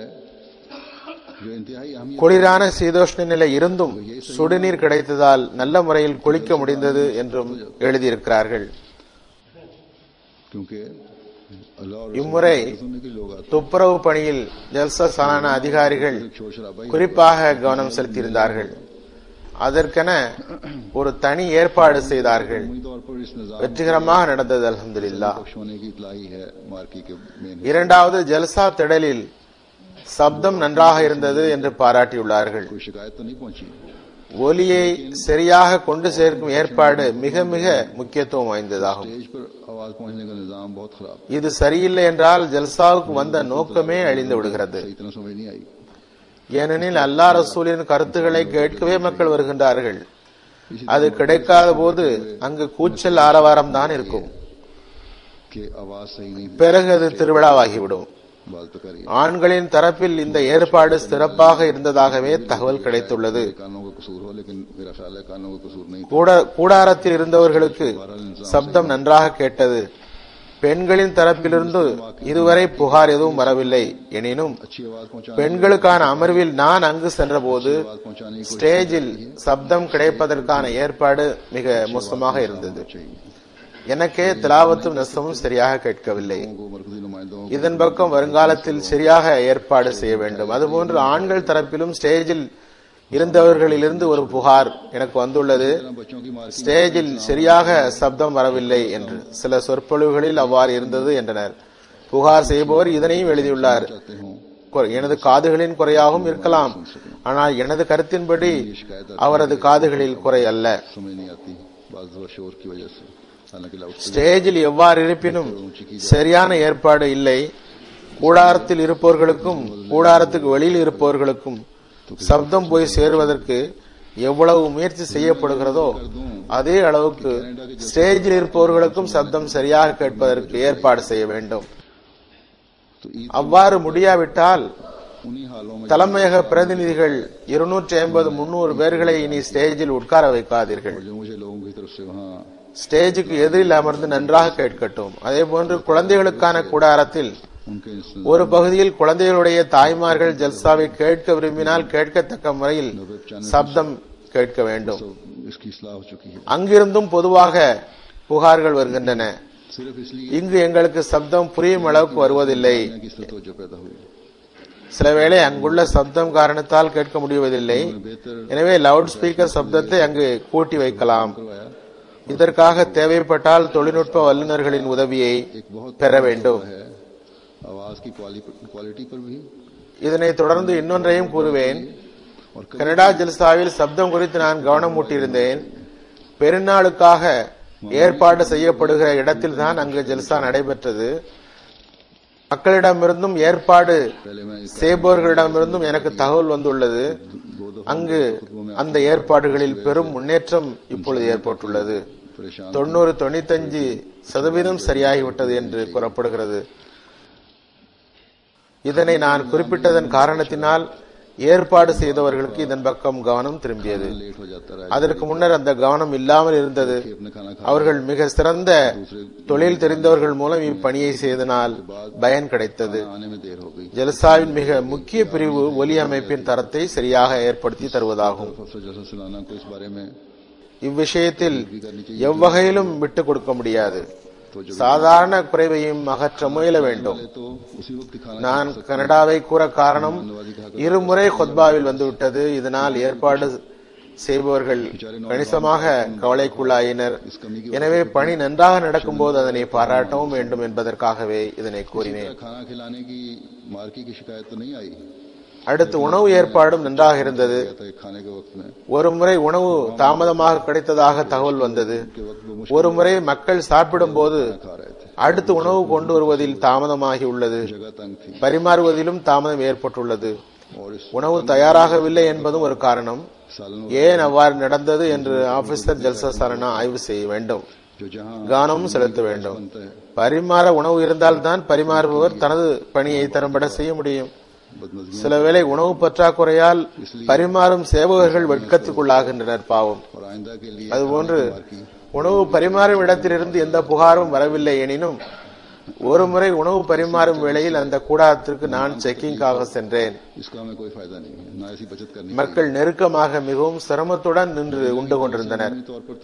குளிரான சீதோஷ்ண நிலை இருந்தும் சுடுநீர் கிடைத்ததால் நல்ல முறையில் குளிக்க முடிந்தது என்றும் எழுதியிருக்கிறார்கள். இம்முறை துப்புரவு பணியில் ஜல்சா சாலான அதிகாரிகள் குறிப்பாக கவனம் செலுத்தியிருந்தார்கள். அதற்கென ஒரு தனி ஏற்பாடு செய்தார்கள். வெற்றிகரமாக நடந்தது, அல்ஹம்துலில்லாஹ். இரண்டாவது, ஜல்சா திடலில் சப்தம் நன்றாக இருந்தது என்று பாராட்டியுள்ளார்கள். ஒலியை சரியாக கொண்டு சேர்க்கும் ஏற்பாடு மிக மிக முக்கியத்துவம் வாய்ந்ததாகும். இது சரியில்லை என்றால் ஜல்சாவுக்கு வந்த நோக்கமே அழிந்து விடுகிறது. ஏனெனில் அல்லாஹ் ரசூலின் கருத்துக்களை கேட்கவே மக்கள் வருகின்றார்கள். அது கிடைக்காத போது அங்கு கூச்சல் ஆரவாரம் தான் இருக்கும். பிறகு அது திருவிழாவாகிவிடும். ஆண்களின் தரப்பில் இந்த ஏற்பாடு சிறப்பாக இருந்ததாகவே தகவல் கிடைத்துள்ளது. கூடாரத்தில் இருந்தவர்களுக்கு சப்தம் நன்றாக கேட்டது. பெண்களின் தரப்பிலிருந்து இதுவரை புகார் எதுவும் வரவில்லை. எனினும் பெண்களுக்கான அமர்வில் நான் அங்கு சென்றபோது ஸ்டேஜில் சப்தம் கிடைப்பதற்கான ஏற்பாடு மிக மோசமாக இருந்தது. எனக்கே திலாவத்தும் நஸ்ஸமும் சரியாக கேட்கவில்லை. இதன் பக்கம் வருங்காலத்தில் சரியாக ஏற்பாடு செய்ய வேண்டும். அதுபோன்று ஆண்கள் தரப்பிலும் ஸ்டேஜில் இருந்தவர்களிலிருந்து ஒரு புகார் எனக்கு வந்துள்ளது. ஸ்டேஜில் சரியாக சப்தம் வரவில்லை என்று. சில சொற்பொழிவுகளில் அவ்வாறு இருந்தது என்றனர். புகார் செய்பவர் இதனையும் எழுதியுள்ளார். எனது காதுகளின் குறையாகவும் இருக்கலாம், ஆனால் எனது கருத்தின்படி அவரது காதுகளில் குறை அல்ல. ஸ்டேஜில் எவ்வாறு இருப்பினும் சரியான ஏற்பாடு இல்லை. கூடாரத்தில் இருப்பவர்களுக்கும் கூடாரத்துக்கு வெளியில் இருப்பவர்களுக்கும் சப்தம் போய் சேருவதற்கு எவ்வளவு முயற்சி செய்யப்படுகிறதோ அதே அளவுக்கு ஸ்டேஜில் இருப்பவர்களுக்கும் சப்தம் சரியாக கேட்பதற்கு ஏற்பாடு செய்ய வேண்டும். அவ்வாறு முடியாவிட்டால் தலைமையக பிரதிநிதிகள் 250-300 பேர்களை இனி ஸ்டேஜில் உட்கார வைக்காதீர்கள். ஸ்டேஜுக்கு எதிரில் அமர்ந்து நன்றாக கேட்கட்டும். அதே போன்று குழந்தைகளுக்கான கூடாரத்தில் ஒரு பகுதியில் குழந்தைகளுடைய தாய்மார்கள் ஜல்சாவை கேட்க விரும்பினால் கேட்கத்தக்க முறையில் சப்தம் கேட்க வேண்டும். அங்கிருந்தும் பொதுவாக புகார்கள் வருகின்றன. இங்கு எங்களுக்கு சப்தம் புரியும் அளவுக்கு வருவதில்லை. சில வேளை அங்குள்ள சப்தம் காரணத்தால் கேட்க முடிவதில்லை. எனவே லவுட் ஸ்பீக்கர் சப்தத்தை அங்கு கூட்டி வைக்கலாம். இதற்காக தேவைப்பட்டால் தொழில்நுட்ப வல்லுநர்களின் உதவியை பெற வேண்டும். இதனை தொடர்ந்து இன்னொன்றையும் கூறுவேன். கனடா ஜல்சாவில் சப்தம் குறித்து நான் கவனம் ஊட்டியிருந்தேன். பெருநாளுக்காக ஏற்பாடு செய்யப்படுகிற இடத்தில் தான் அங்கு ஜல்சா நடைபெற்றது. மக்களிடமிருந்தும் ஏற்பாடு செய்பவர்களிடமிருந்தும் எனக்கு தகவல் வந்துள்ளது. அங்கு அந்த ஏற்பாடுகளில் பெரும் முன்னேற்றம் இப்பொழுது ஏற்பட்டுள்ளது. 90-95% சரியாகிவிட்டது என்று கூறப்படுகிறது. இதனை நான் குறிப்பிட்டதன் காரணத்தினால் ஏற்பாடு செய்தவர்களுக்கு இதன் பக்கம் கவனம் திரும்பியது. அதற்கு முன்னர் அந்த கவனம் இல்லாமல் இருந்தது. அவர்கள் மிக சிறந்த தொழில் தெரிந்தவர்கள் மூலம் இப்பணியை செய்தனால் பயன் கிடைத்தது. ஜல்சாவின் மிக முக்கிய பிரிவு ஒலி அமைப்பின் தரத்தை சரியாக ஏற்படுத்தி தருவதாகும். இவ்விஷயத்தில் எவ்வகையிலும் விட்டுக் கொடுக்க முடியாது. சாதாரண குறைவையும் அகற்ற முயல வேண்டும். நான் கனடாவை கூற காரணம் இருமுறை கொத்பாவில் வந்துவிட்டது. இதனால் ஏற்பாடு செய்பவர்கள் கணிசமாக கவலைக்குள்ளாயினர். எனவே பணி நன்றாக நடக்கும் போது அதனை பாராட்டவும் வேண்டும் என்பதற்காகவே இதனை கூறினேன். அடுத்து உணவு ஏற்பாடும் நன்றாக இருந்தது. ஒரு முறை உணவு தாமதமாக கிடைத்ததாக தகவல் வந்தது. ஒரு முறை மக்கள் சாப்பிடும் போது அடுத்து உணவு கொண்டு வருவதில் தாமதமாகி உள்ளது, பரிமாறுவதிலும் தாமதம் ஏற்பட்டுள்ளது. உணவு தயாராகவில்லை என்பதும் ஒரு காரணம். ஏன் அவ்வாறு நடந்தது என்று ஆபீசர் ஜல்சா சாலனா ஆய்வு செய்ய வேண்டும், கவனமும் செலுத்த வேண்டும். பரிமாற உணவு இருந்தால்தான் பரிமாறுபவர் தனது பணியை திறம்பட செய்ய முடியும். சிலவேளை உணவு பற்றாக்குறையால் பரிமாறும் சேவகர்கள் வெட்கத்துக்குள்ளாகின்றனர், பாவம். அதுபோன்று உணவு பரிமாறும் இடத்திலிருந்து எந்த புகாரும் வரவில்லை எனினும் ஒரு முறை உணவு பரிமாறும் வேளையில் அந்த கூடாரத்திற்கு நான் செக்கிங்காக சென்றேன். மக்கள் நெருக்கமாக மிகவும் சிரமத்துடன் நின்று உண்டு கொண்டிருந்தனர்.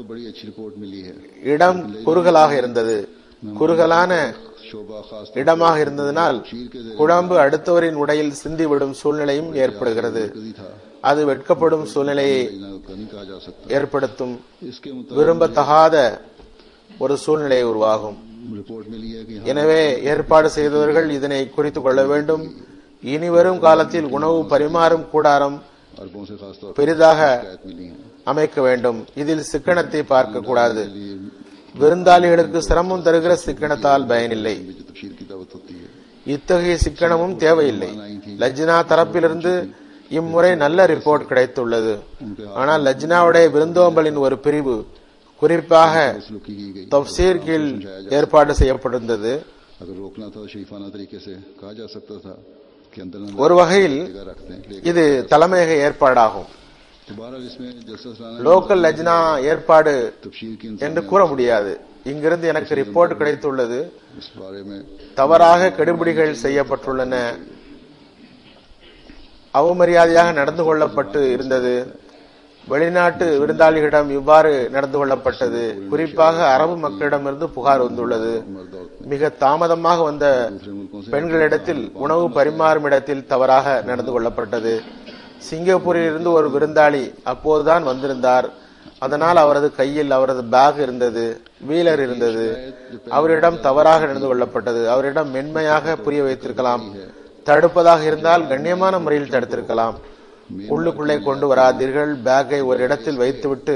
இடம் குறுகலாக இருந்தது. குறுகலான இடமாக இருந்ததனால் குழம்பு அடுத்தவரின் உடையில் சிந்திவிடும் சூழ்நிலையும் ஏற்படுகிறது. அது வெட்கப்படும் சூழ்நிலையை ஏற்படுத்தும், விரும்பத்தகாத ஒரு சூழ்நிலை உருவாகும். எனவே ஏற்பாடு செய்தவர்கள் இதனை குறித்துக் கொள்ள வேண்டும். இனிவரும் காலத்தில் உணவு பரிமாறும் கூடாரம் பெரிதாக அமைக்க வேண்டும். இதில் சிக்கனத்தை பார்க்க கூடாது. விருந்தாளிகளுக்கு சிரமம் தருகிற சிக்கனத்தால் பயனில்லை. இத்தகைய சிக்கனமும் தேவையில்லை. லஜ்னா தரப்பிலிருந்து இம்முறை நல்ல ரிப்போர்ட் கிடைத்துள்ளது. ஆனால் லஜ்னாவுடைய விருந்தோம்பலின் ஒரு பிரிவு குறிப்பாக தப்சீர் கீழ் ஏற்பாடு செய்யப்பட்டிருந்தது. ஒரு வகையில் இது தலைமையக ஏற்பாடாகும். லோக்கல் லஜ்னா ஏற்பாடு என்று கூற முடியாது. இங்கிருந்து எனக்கு ரிப்போர்ட் கிடைத்துள்ளது. தவறாக கெடுபிடிகள் செய்யப்பட்டுள்ளன, அவமரியாதையாக நடந்து கொள்ளப்பட்டு இருந்தது. வெளிநாட்டு விருந்தாளிகளிடம் இவ்வாறு நடந்து கொள்ளப்பட்டது. குறிப்பாக அரபு மக்களிடமிருந்து புகார் வந்துள்ளது. மிக தாமதமாக வந்த பெண்களிடத்தில் உணவு பரிமாறும் இடத்தில் தவறாக நடந்து கொள்ளப்பட்டது. சிங்கப்பூரில் இருந்து ஒரு விருந்தாளி அப்போதுதான் வந்திருந்தார். அதனால் அவரது கையில் அவரது பேக் இருந்தது, வீலர் இருந்தது. அவரிடம் தவறாக நடந்து கொள்ளப்பட்டது. அவரிடம் மென்மையாக புரிய வைத்திருக்கலாம். தடுப்பதாக இருந்தால் கண்ணியமான முறையில் தடுத்திருக்கலாம். உள்ளுக்குள்ளே கொண்டு வராதீர்கள், பேக்கை ஒரு இடத்தில் வைத்துவிட்டு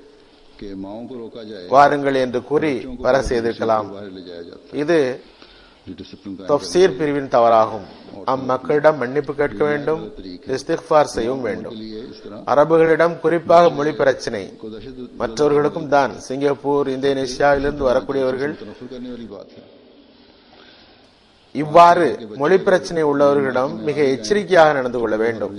வாருங்கள் என்று கூறி வர செய்திருக்கலாம். இது தப்சீர் பிரிவின் தவறாகும். அம்மக்களிடம் மன்னிப்பு கேட்க வேண்டும், இஸ்திக்ஃபார் செய்யவும் வேண்டும். அரபுகளிடம் குறிப்பாக மொழி பிரச்சனை, மற்றவர்களுக்கும் தான். சிங்கப்பூர், இந்தோனேஷியாவிலிருந்து வரக்கூடியவர்கள் இவ்வாறு மொழி பிரச்சனை உள்ளவர்களிடம் மிக எச்சரிக்கையாக நடந்து கொள்ள வேண்டும்.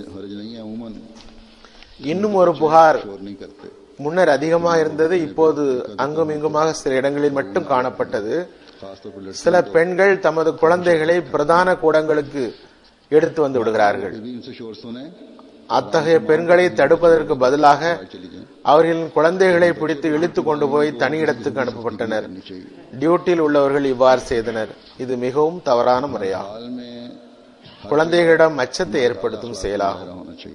இன்னும் ஒரு புகார் முன்னர் அதிகமாக இருந்தது, இப்போது அங்கும் இங்குமாக சில இடங்களில் மட்டும் காணப்பட்டது. சில பெண்கள் தமது குழந்தைகளை பிரதான கூடங்களுக்கு எடுத்து வந்து விடுகிறார்கள். அத்தகைய பெண்களை தடுப்பதற்கு பதிலாக அவர்களின் குழந்தைகளை பிடித்து இழுத்து கொண்டு போய் தனியிடத்துக்கு அனுப்பப்பட்டனர். டியூட்டியில் உள்ளவர்கள் இவ்வாறு செய்தனர். இது மிகவும் தவறான முறையாகும். குழந்தைகளிடம் அச்சத்தை ஏற்படுத்தும் செயலாகும்.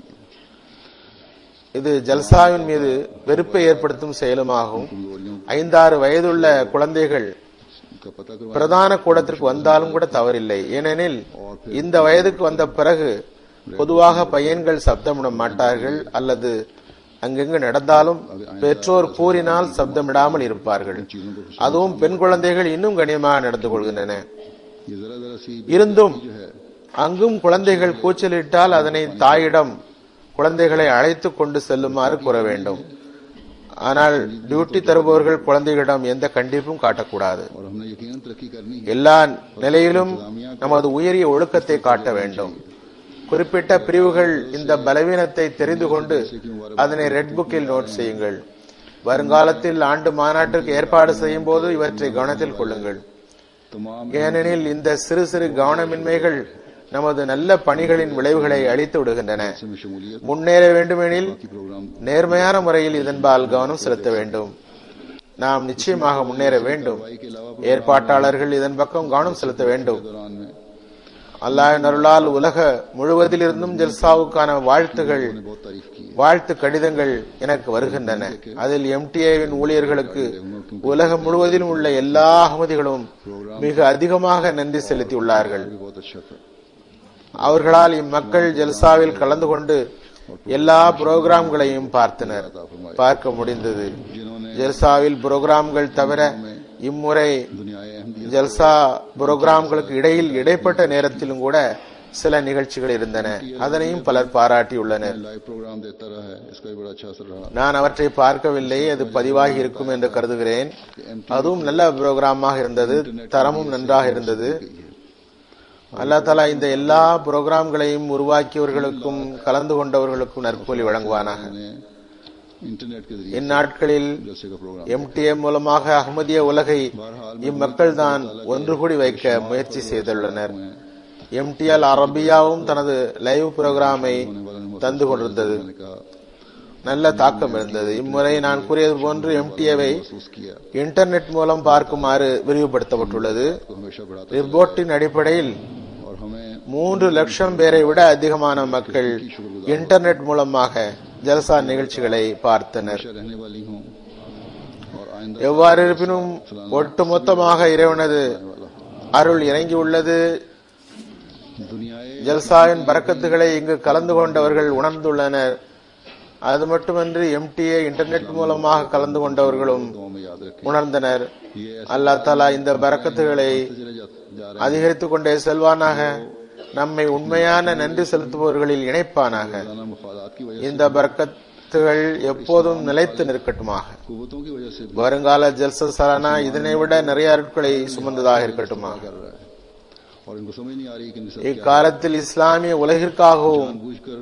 இது ஜல்சாவின் மீது வெறுப்பை ஏற்படுத்தும் செயலுமாகும். 5-6 வயதுள்ள குழந்தைகள் பிரதான கூடத்திற்கு வந்தாலும் கூட தவறில்லை. ஏனெனில் இந்த வயதுக்கு வந்த பிறகு பொதுவாக பையன்கள் சப்தமிட மாட்டார்கள், அல்லது அங்கெங்கு நடந்தாலும் பெற்றோர் கூறினால் சப்தமிடாமல் இருப்பார்கள். அதுவும் பெண் குழந்தைகள் இன்னும் கண்ணியமாக நடந்து கொள்கின்றன. இருந்தும் அங்கும் குழந்தைகள் கூச்சலிட்டால் அதனை தாயிடம் குழந்தைகளை அழைத்து கொண்டு செல்லுமாறு கூற வேண்டும். ஆனால் டியூட்டி தருபவர்கள் குழந்தைகளிடம் எந்த கண்டிப்பும் காட்டக்கூடாது. எல்லா நிலையிலும் நமது உயரிய ஒழுக்கத்தை காட்ட வேண்டும். குறிப்பிட்ட பிரிவுகள் இந்த பலவீனத்தை தெரிந்து கொண்டு அதனை ரெட் புக்கில் நோட் செய்யுங்கள். வருங்காலத்தில் ஆண்டு மாநாட்டிற்கு ஏற்பாடு செய்யும் போது இவற்றை கவனத்தில் கொள்ளுங்கள். ஏனெனில் இந்த சிறு சிறு கவனமின்மைகள் நமது நல்ல பணிகளின் விளைவுகளை அளித்து விடுகின்றன. முன்னேற வேண்டுமெனில் நேர்மையான முறையில் இதன்பால் கவனம் செலுத்த வேண்டும். நாம் நிச்சயமாக முன்னேற வேண்டும். ஏற்பாட்டாளர்கள் இதன் பக்கம் கவனம் செலுத்த வேண்டும். அல்லாஹ்வின் அருளால் உலக முழுவதிலிருந்தும் ஜல்சாவுக்கான வாழ்த்து கடிதங்கள் எனக்கு வருகின்றன. அதில் MTA-வின் ஊழியர்களுக்கு உலகம் முழுவதிலும் உள்ள எல்லா அகமதிகளும் மிக அதிகமாக நன்றி செலுத்தியுள்ளார்கள். அவர்களால் இம்மக்கள் ஜல்சாவில் கலந்து கொண்டு எல்லா புரோகிராம்களையும் பார்க்க முடிந்தது. ஜல்சாவில் புரோகிராம்கள் தவிர இம்முறை ஜல்சா புரோகிராம்களுக்கு இடையில் இடைப்பட்ட நேரத்திலும் கூட சில நிகழ்ச்சிகள் இருந்தன. அதனையும் பலர் பாராட்டியுள்ளனர். நான் அவற்றை பார்க்கவில்லை, அது பதிவாகி இருக்கும் என்று கருதுகிறேன். அதுவும் நல்ல புரோகிராமாக இருந்தது, தரமும் நன்றாக இருந்தது. அல்லாஹ் தஆலா இந்த எல்லா புரோகிராம்களையும் உருவாக்கியவர்களுக்கும் கலந்து கொண்டவர்களுக்கும் நற்கூலி வழங்குவானாக. இந்நாட்களில் MTM மூலமாக அஹ்மதிய உலகை இம்மக்கள் தான் ஒன்று கூடி வைக்க முயற்சி செய்துள்ளனர். MTL அரபியாவும் தனது லைவ் புரோகிராமை தந்து கொண்டிருந்தது. நல்ல தாக்கம் இருந்தது. இம்முறை நான் கூறியது போன்று MTA-வை இன்டர்நெட் மூலம் பார்க்குமாறு விரிவுபடுத்தப்பட்டுள்ளது. ரிப்போர்ட்டின் அடிப்படையில் 3 லட்சம் பேரை விட அதிகமான மக்கள் இன்டர்நெட் மூலமாக ஜல்சா நிகழ்ச்சிகளை பார்த்தனர். எவ்வாறு இருப்பினும் ஒட்டுமொத்தமாக இறைவனது அருள் இறங்கியுள்ளது. ஜல்சாவின் பரக்கத்துகளை இங்கு கலந்து கொண்டவர்கள் உணர்ந்துள்ளனர். அது மட்டுமன்றி MTA இன்டர்நெட் மூலமாக கலந்து கொண்டவர்களும் உணர்ந்தனர். அல்லாஹ் தஆலா இந்த பரக்கத்துகளை அதிகரித்துக் கொண்டே செல்வானாக. நம்மை உண்மையான நன்றி செலுத்துபவர்களில் இணைப்பானாக. இந்த பரக்கத்துகள் எப்போதும் நிலைத்து நிற்கட்டுமாக. வருங்கால ஜல்சா சலானா இதனை விட நிறைய அருட்களை சுமந்ததாக இருக்கட்டுமாக. இக்காலத்தில் இஸ்லாமிய உலகிற்காகவும்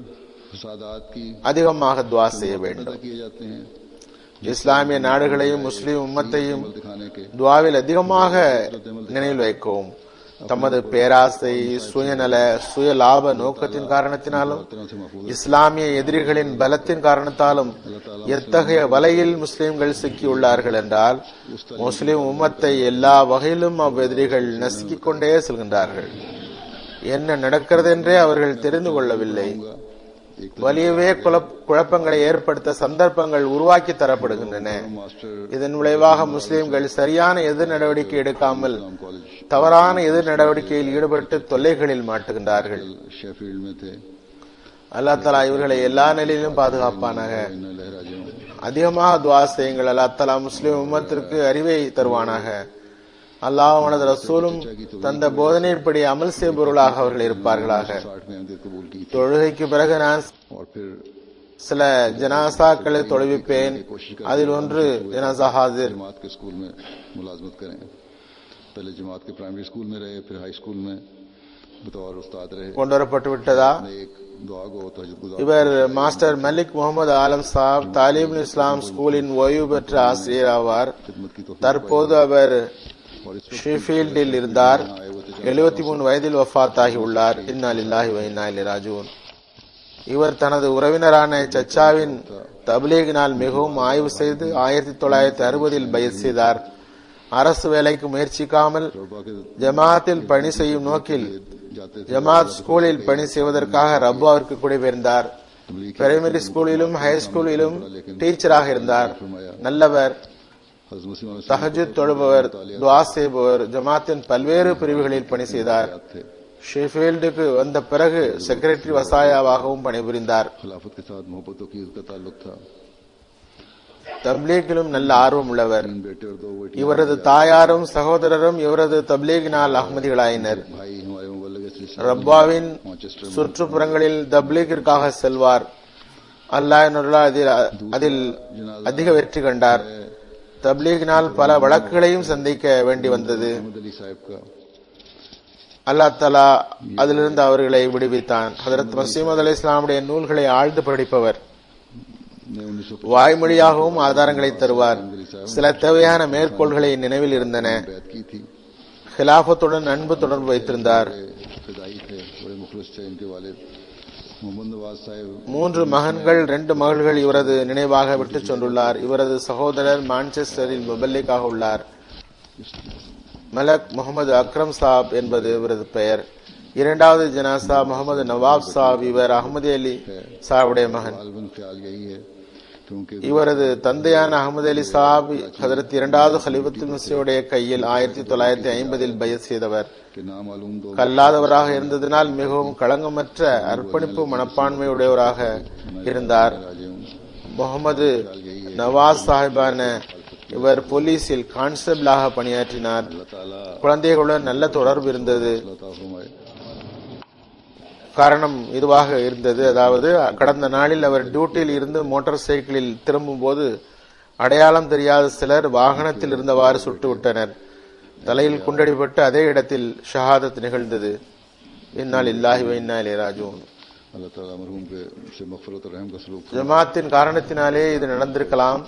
அதிகமாக துஆ செய்ய வேண்டும். இஸ்லாமிய நாடுகளையும் முஸ்லிம் உம்மத்தையும் துஆவில் அதிகமாக நினைவில் வைக்கவும். தமது பேராசை, சுயநல, சுய லாப நோக்கத்தின் காரணத்தினாலும் இஸ்லாமிய எதிரிகளின் பலத்தின் காரணத்தாலும் எத்தகைய வலையில் முஸ்லிம்கள் சிக்கியுள்ளார்கள் என்றால் முஸ்லிம் உம்மத்தை எல்லா வகையிலும் அவ்வெதிரிகள் நசுக்கிக் கொண்டே செல்கின்றார்கள். என்ன நடக்கிறது என்றே அவர்கள் தெரிந்து கொள்ளவில்லை. வலியவே குழப்பங்களை ஏற்படுத்த சந்தர்ப்பங்கள் உருவாக்கி தரப்படுகின்றன. இதன் விளைவாக முஸ்லிம்கள் சரியான எதிர் நடவடிக்கை எடுக்காமல் தவறான எதிர் நடவடிக்கையில் ஈடுபட்டு தொல்லைகளில் மாட்டுகின்றார்கள். அல்லாஹ் தஆலா இவர்களை எல்லா நிலையிலும் பாதுகாப்பானாக. அதிகமாக துஆ செய்யுங்கள். அல்லாஹ் தஆலா முஸ்லிம் உம்மத்திற்கு அறிவை தருவானாக. அல்லாஹ்வுடைய ரசூலும் தந்த போதனையின்படி அமல் செய்பவர்களாக அவர்கள் இருப்பார்களாக. தொழுகைக்கு பிறகு நான் சில ஜனாசாக்களை தொழுவிப்பேன். அதில் ஒன்று ஜனாசா ஹாஜிர். கொண்டுவரப்பட்டு விட்டதா? இவர் மாஸ்டர் மலிக் முகமது ஆலம் சாப் தாலிப் இஸ்லாம் ஸ்கூலின் ஓய்வு பெற்ற ஆசிரியர் ஆவார். தற்போது அவர் ஷெஃபீல்டில் இருந்தார். 73 வயதில் வஃபாத் ஆகி உள்ளார். இன்னா லில்லாஹி வ இன்னா இலைஹி ராஜிஊன். இவர் தனது உறவினரான சச்சாவின் தப்லீகினால் மிகவும் ஆய்வு செய்து 1960 பைஅத் செய்தார். அரசு வேலைக்கு முயற்சிக்காமல் ஜமாத்தில் பணி செய்யும் நோக்கில் ஜமாத் ஸ்கூலில் பணி செய்வதற்காக ரப்பாவிற்கு குடிபெயர்ந்தார். பிரைமரி ஸ்கூலிலும் ஹையர் ஸ்கூலிலும் டீச்சராக இருந்தார். நல்லவர், தஹஜ்ஜுத் தொழுபவர், துஆ செய்பவர். ஜமாத்தின் பல்வேறு பிரிவுகளில் பணி செய்தார். ஷெஃபீல்டுக்கு வந்த பிறகு செக்ரட்டரி வசாயாவாகவும் பணிபுரிந்தார். தப்லீகிலும் நல்ல ஆர்வம் உள்ளவர். இவரது தாயாரும் சகோதரரும் இவரது தப்லீகினால் அஹ்மதிகளாயினர். ரப்பாவின் சுற்றுப்புறங்களில் தப்லீகிற்காக செல்வார். அல்லாஹ் அதில் அதிக வெற்றி கண்டார். தப்லீகினால் பல வழக்குகளையும் சந்திக்க வேண்டி வந்தது. அல்லாஹ் தஆலா அதிலிருந்து அவர்களை விடுவித்தான். ஹஜ்ரத் மஸீஹ் அலைஹிஸ்ஸலாமுடைய நூல்களை ஆழ்ந்து படிப்பவர். வாய்மொழியாகவும் ஆதாரங்களை தருவார். சில தேவையான மேற்கோள்களை நினைவில் இருந்தன. ஹிலாஃபத்துடன் அன்பு தொடர்பு வைத்திருந்தார். 3 மகன்கள் 2 மகள்கள் இவரது நினைவாக விட்டு சென்றுள்ளார். இவரது சகோதரர் மான்செஸ்டரில் முபல்லிகாக உள்ளார். மலக் முகமது அக்ரம் சாப் என்பது இவரது பெயர். 2வது ஜனாசா முகமது நவாப் சாப். இவர் அஹ்மதி அலி சாவுடைய மகன். இவரது தந்தையான அகமது அலி சாப் ஹதரத் இரண்டாவது ஹலிஃபத்துல் மஸீஹுடைய கையில் 1950 பைஅத் செய்தவர். கல்லாதவராக இருந்ததினால் மிகவும் களங்கமற்ற அர்ப்பணிப்பு மனப்பான்மையுடையவராக இருந்தார். முகமது நவாஸ் சாஹிபான இவர் போலீஸில் கான்ஸ்டபிளாக பணியாற்றினார். குழந்தைகளுடன் நல்ல தொடர்பு இருந்தது. காரணம் இதுவாக இருந்தது, அதாவது கடந்த நாளில் அவர் டியூட்டியில் இருந்து மோட்டார் சைக்கிளில் திரும்பும் போது அடையாளம் தெரியாத சிலர் வாகனத்தில் இருந்தவாறு சுட்டுவிட்டனர். தலையில் குண்டடிபட்டு அதே இடத்தில் ஷஹாதத் நிகழ்ந்தது. இன்னா லில்லாஹி வ இன்னா இலைஹி ராஜிஊன். ஜமாத்தின் காரணத்தினாலே இது நடந்திருக்கலாம்.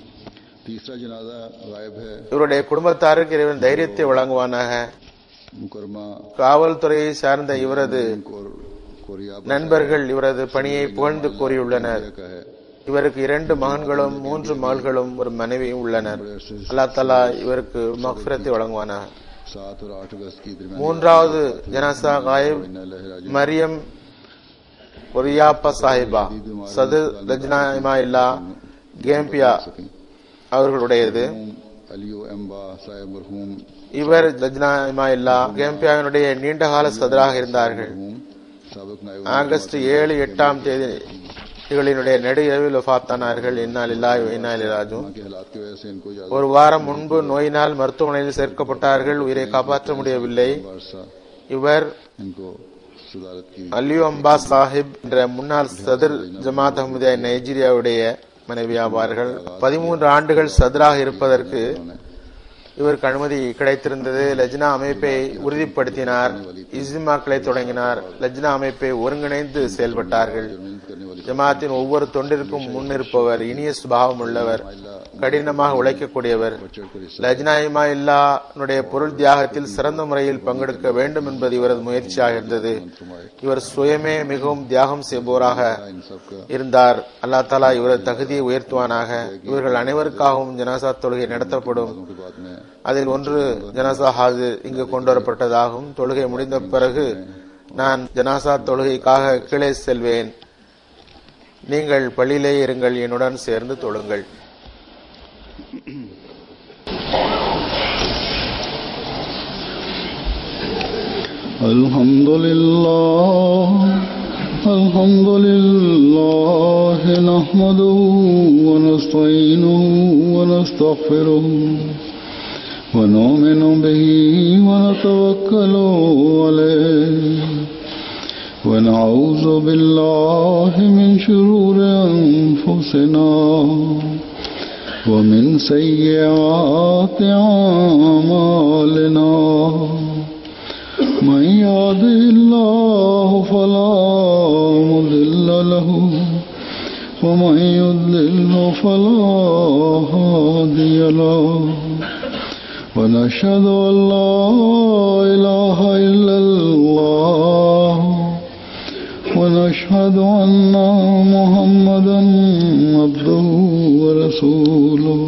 இவருடைய குடும்பத்தாருக்கு இறைவன் தைரியத்தை வழங்குவானாக. காவல்துறையை சார்ந்த இவரது நண்பர்கள் இவரது பணியை புகழ்ந்து கூறியுள்ளனர். இவருக்கு 2 மகன்களும் 3 மகள்களும் ஒரு மனைவியும் உள்ளனர். அல்லாஹ் தஆலா இவருக்கு மக்ஃபிரத்தை வழங்குவானாக. 3வது ஜனாசா காயிப் மரியம் ஒரியாப்பா சாஹிபா சதர் லஜ்னா இமாயில்லா கேம்பியா அவர்களுடையது. இவர் லஜ்னா இமாயில்லா கேம்பியாவினுடைய நீண்டகால சதராக இருந்தார்கள். ஆகஸ்ட் 7, 8ஆம் தேதிகளினுடைய நெடு இரவில் வஃபாத்தானார்கள். இன்னா லில்லாஹி வ இன்னா இலைஹி ராஜிஊன். ஒரு வாரம் முன்பு நோயினால் மருத்துவமனையில் சேர்க்கப்பட்டார்கள். உயிரை காப்பாற்ற முடியவில்லை. இவர் அலியு அம்பா சாஹிப் என்ற முன்னாள் சதர் ஜமாத் அஹ்மதியா நைஜீரியாவுடைய மனைவி ஆவார்கள். 13 ஆண்டுகள் சதராக இருப்பதற்கு இவருக்கு அனுமதி கிடைத்திருந்தது. லஜ்னா அமைப்பை உறுதிப்படுத்தினார். இஸ்மாக்களை தொடங்கினார். லஜ்னா அமைப்பை ஒருங்கிணைந்து செயல்பட்டார்கள். ஜமாத்தின் ஒவ்வொரு தொண்டிற்கும் முன்னிருப்பவர். இனிய சுபாவம் உள்ளவர். கடினமாக உழைக்கக்கூடியவர். லஜ்னா இமாயில்லாவுடைய பொருள் தியாகத்தில் சிறந்த முறையில் பங்கெடுக்க வேண்டும் என்பது இவரது முயற்சியாக இருந்தது. இவர் சுயமே மிகவும் தியாகம் செய்பவராக இருந்தார். அல்லாஹ் தஆலா இவரது தகுதியை உயர்த்துவானாக. இவர்கள் அனைவருக்காகவும் ஜனாசா தொழுகை நடத்தப்படும். அதில் ஒன்று ஜனாசா ஹாஜிர் இங்கு கொண்டு வரப்பட்டதாகும். தொழுகை முடிந்த பிறகு நான் ஜனாசா தொழுகைக்காக கீழே செல்வேன். நீங்கள் பள்ளியிலே இருங்கள், என்னுடன் சேர்ந்து தொழுங்கள். அல்ஹம்துலில்லாஹ் நஹ்மதுஹு வ நஸ்தஈனுஹு வ நஸ்தக்ஃபிருஹு வ நு'மினு பிஹி வ நதவக்கலு அலைஹி வ நஊது பில்லாஹி மின் ஷுரூரி அன்ஃபுஸினா வ மின் ஸய்யிஆத்தி அமாலினா. من يهده الله فلا مضل له ومن يضلل فلا هادي له ونشهد أن لا إله إلا الله ونشهد أن محمدا عبده ورسوله.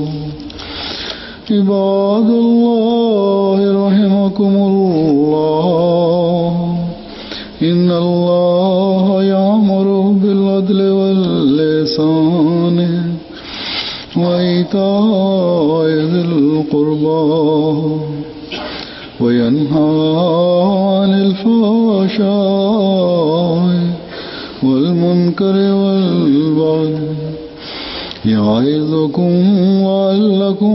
عباد الله رحمكم الله إن الله يأمر بالعدل والإحسان وإيتاء ذي القربى وينهى عن الفحشاء والمنكر والبغي يعظكم لعلكم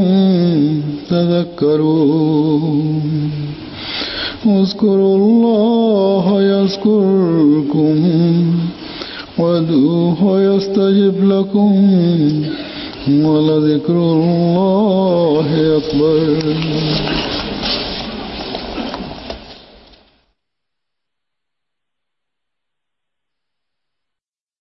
تذكرون. اذكروا الله يذكركم وادعوه يستجب لكم ولذكر الله أكبر.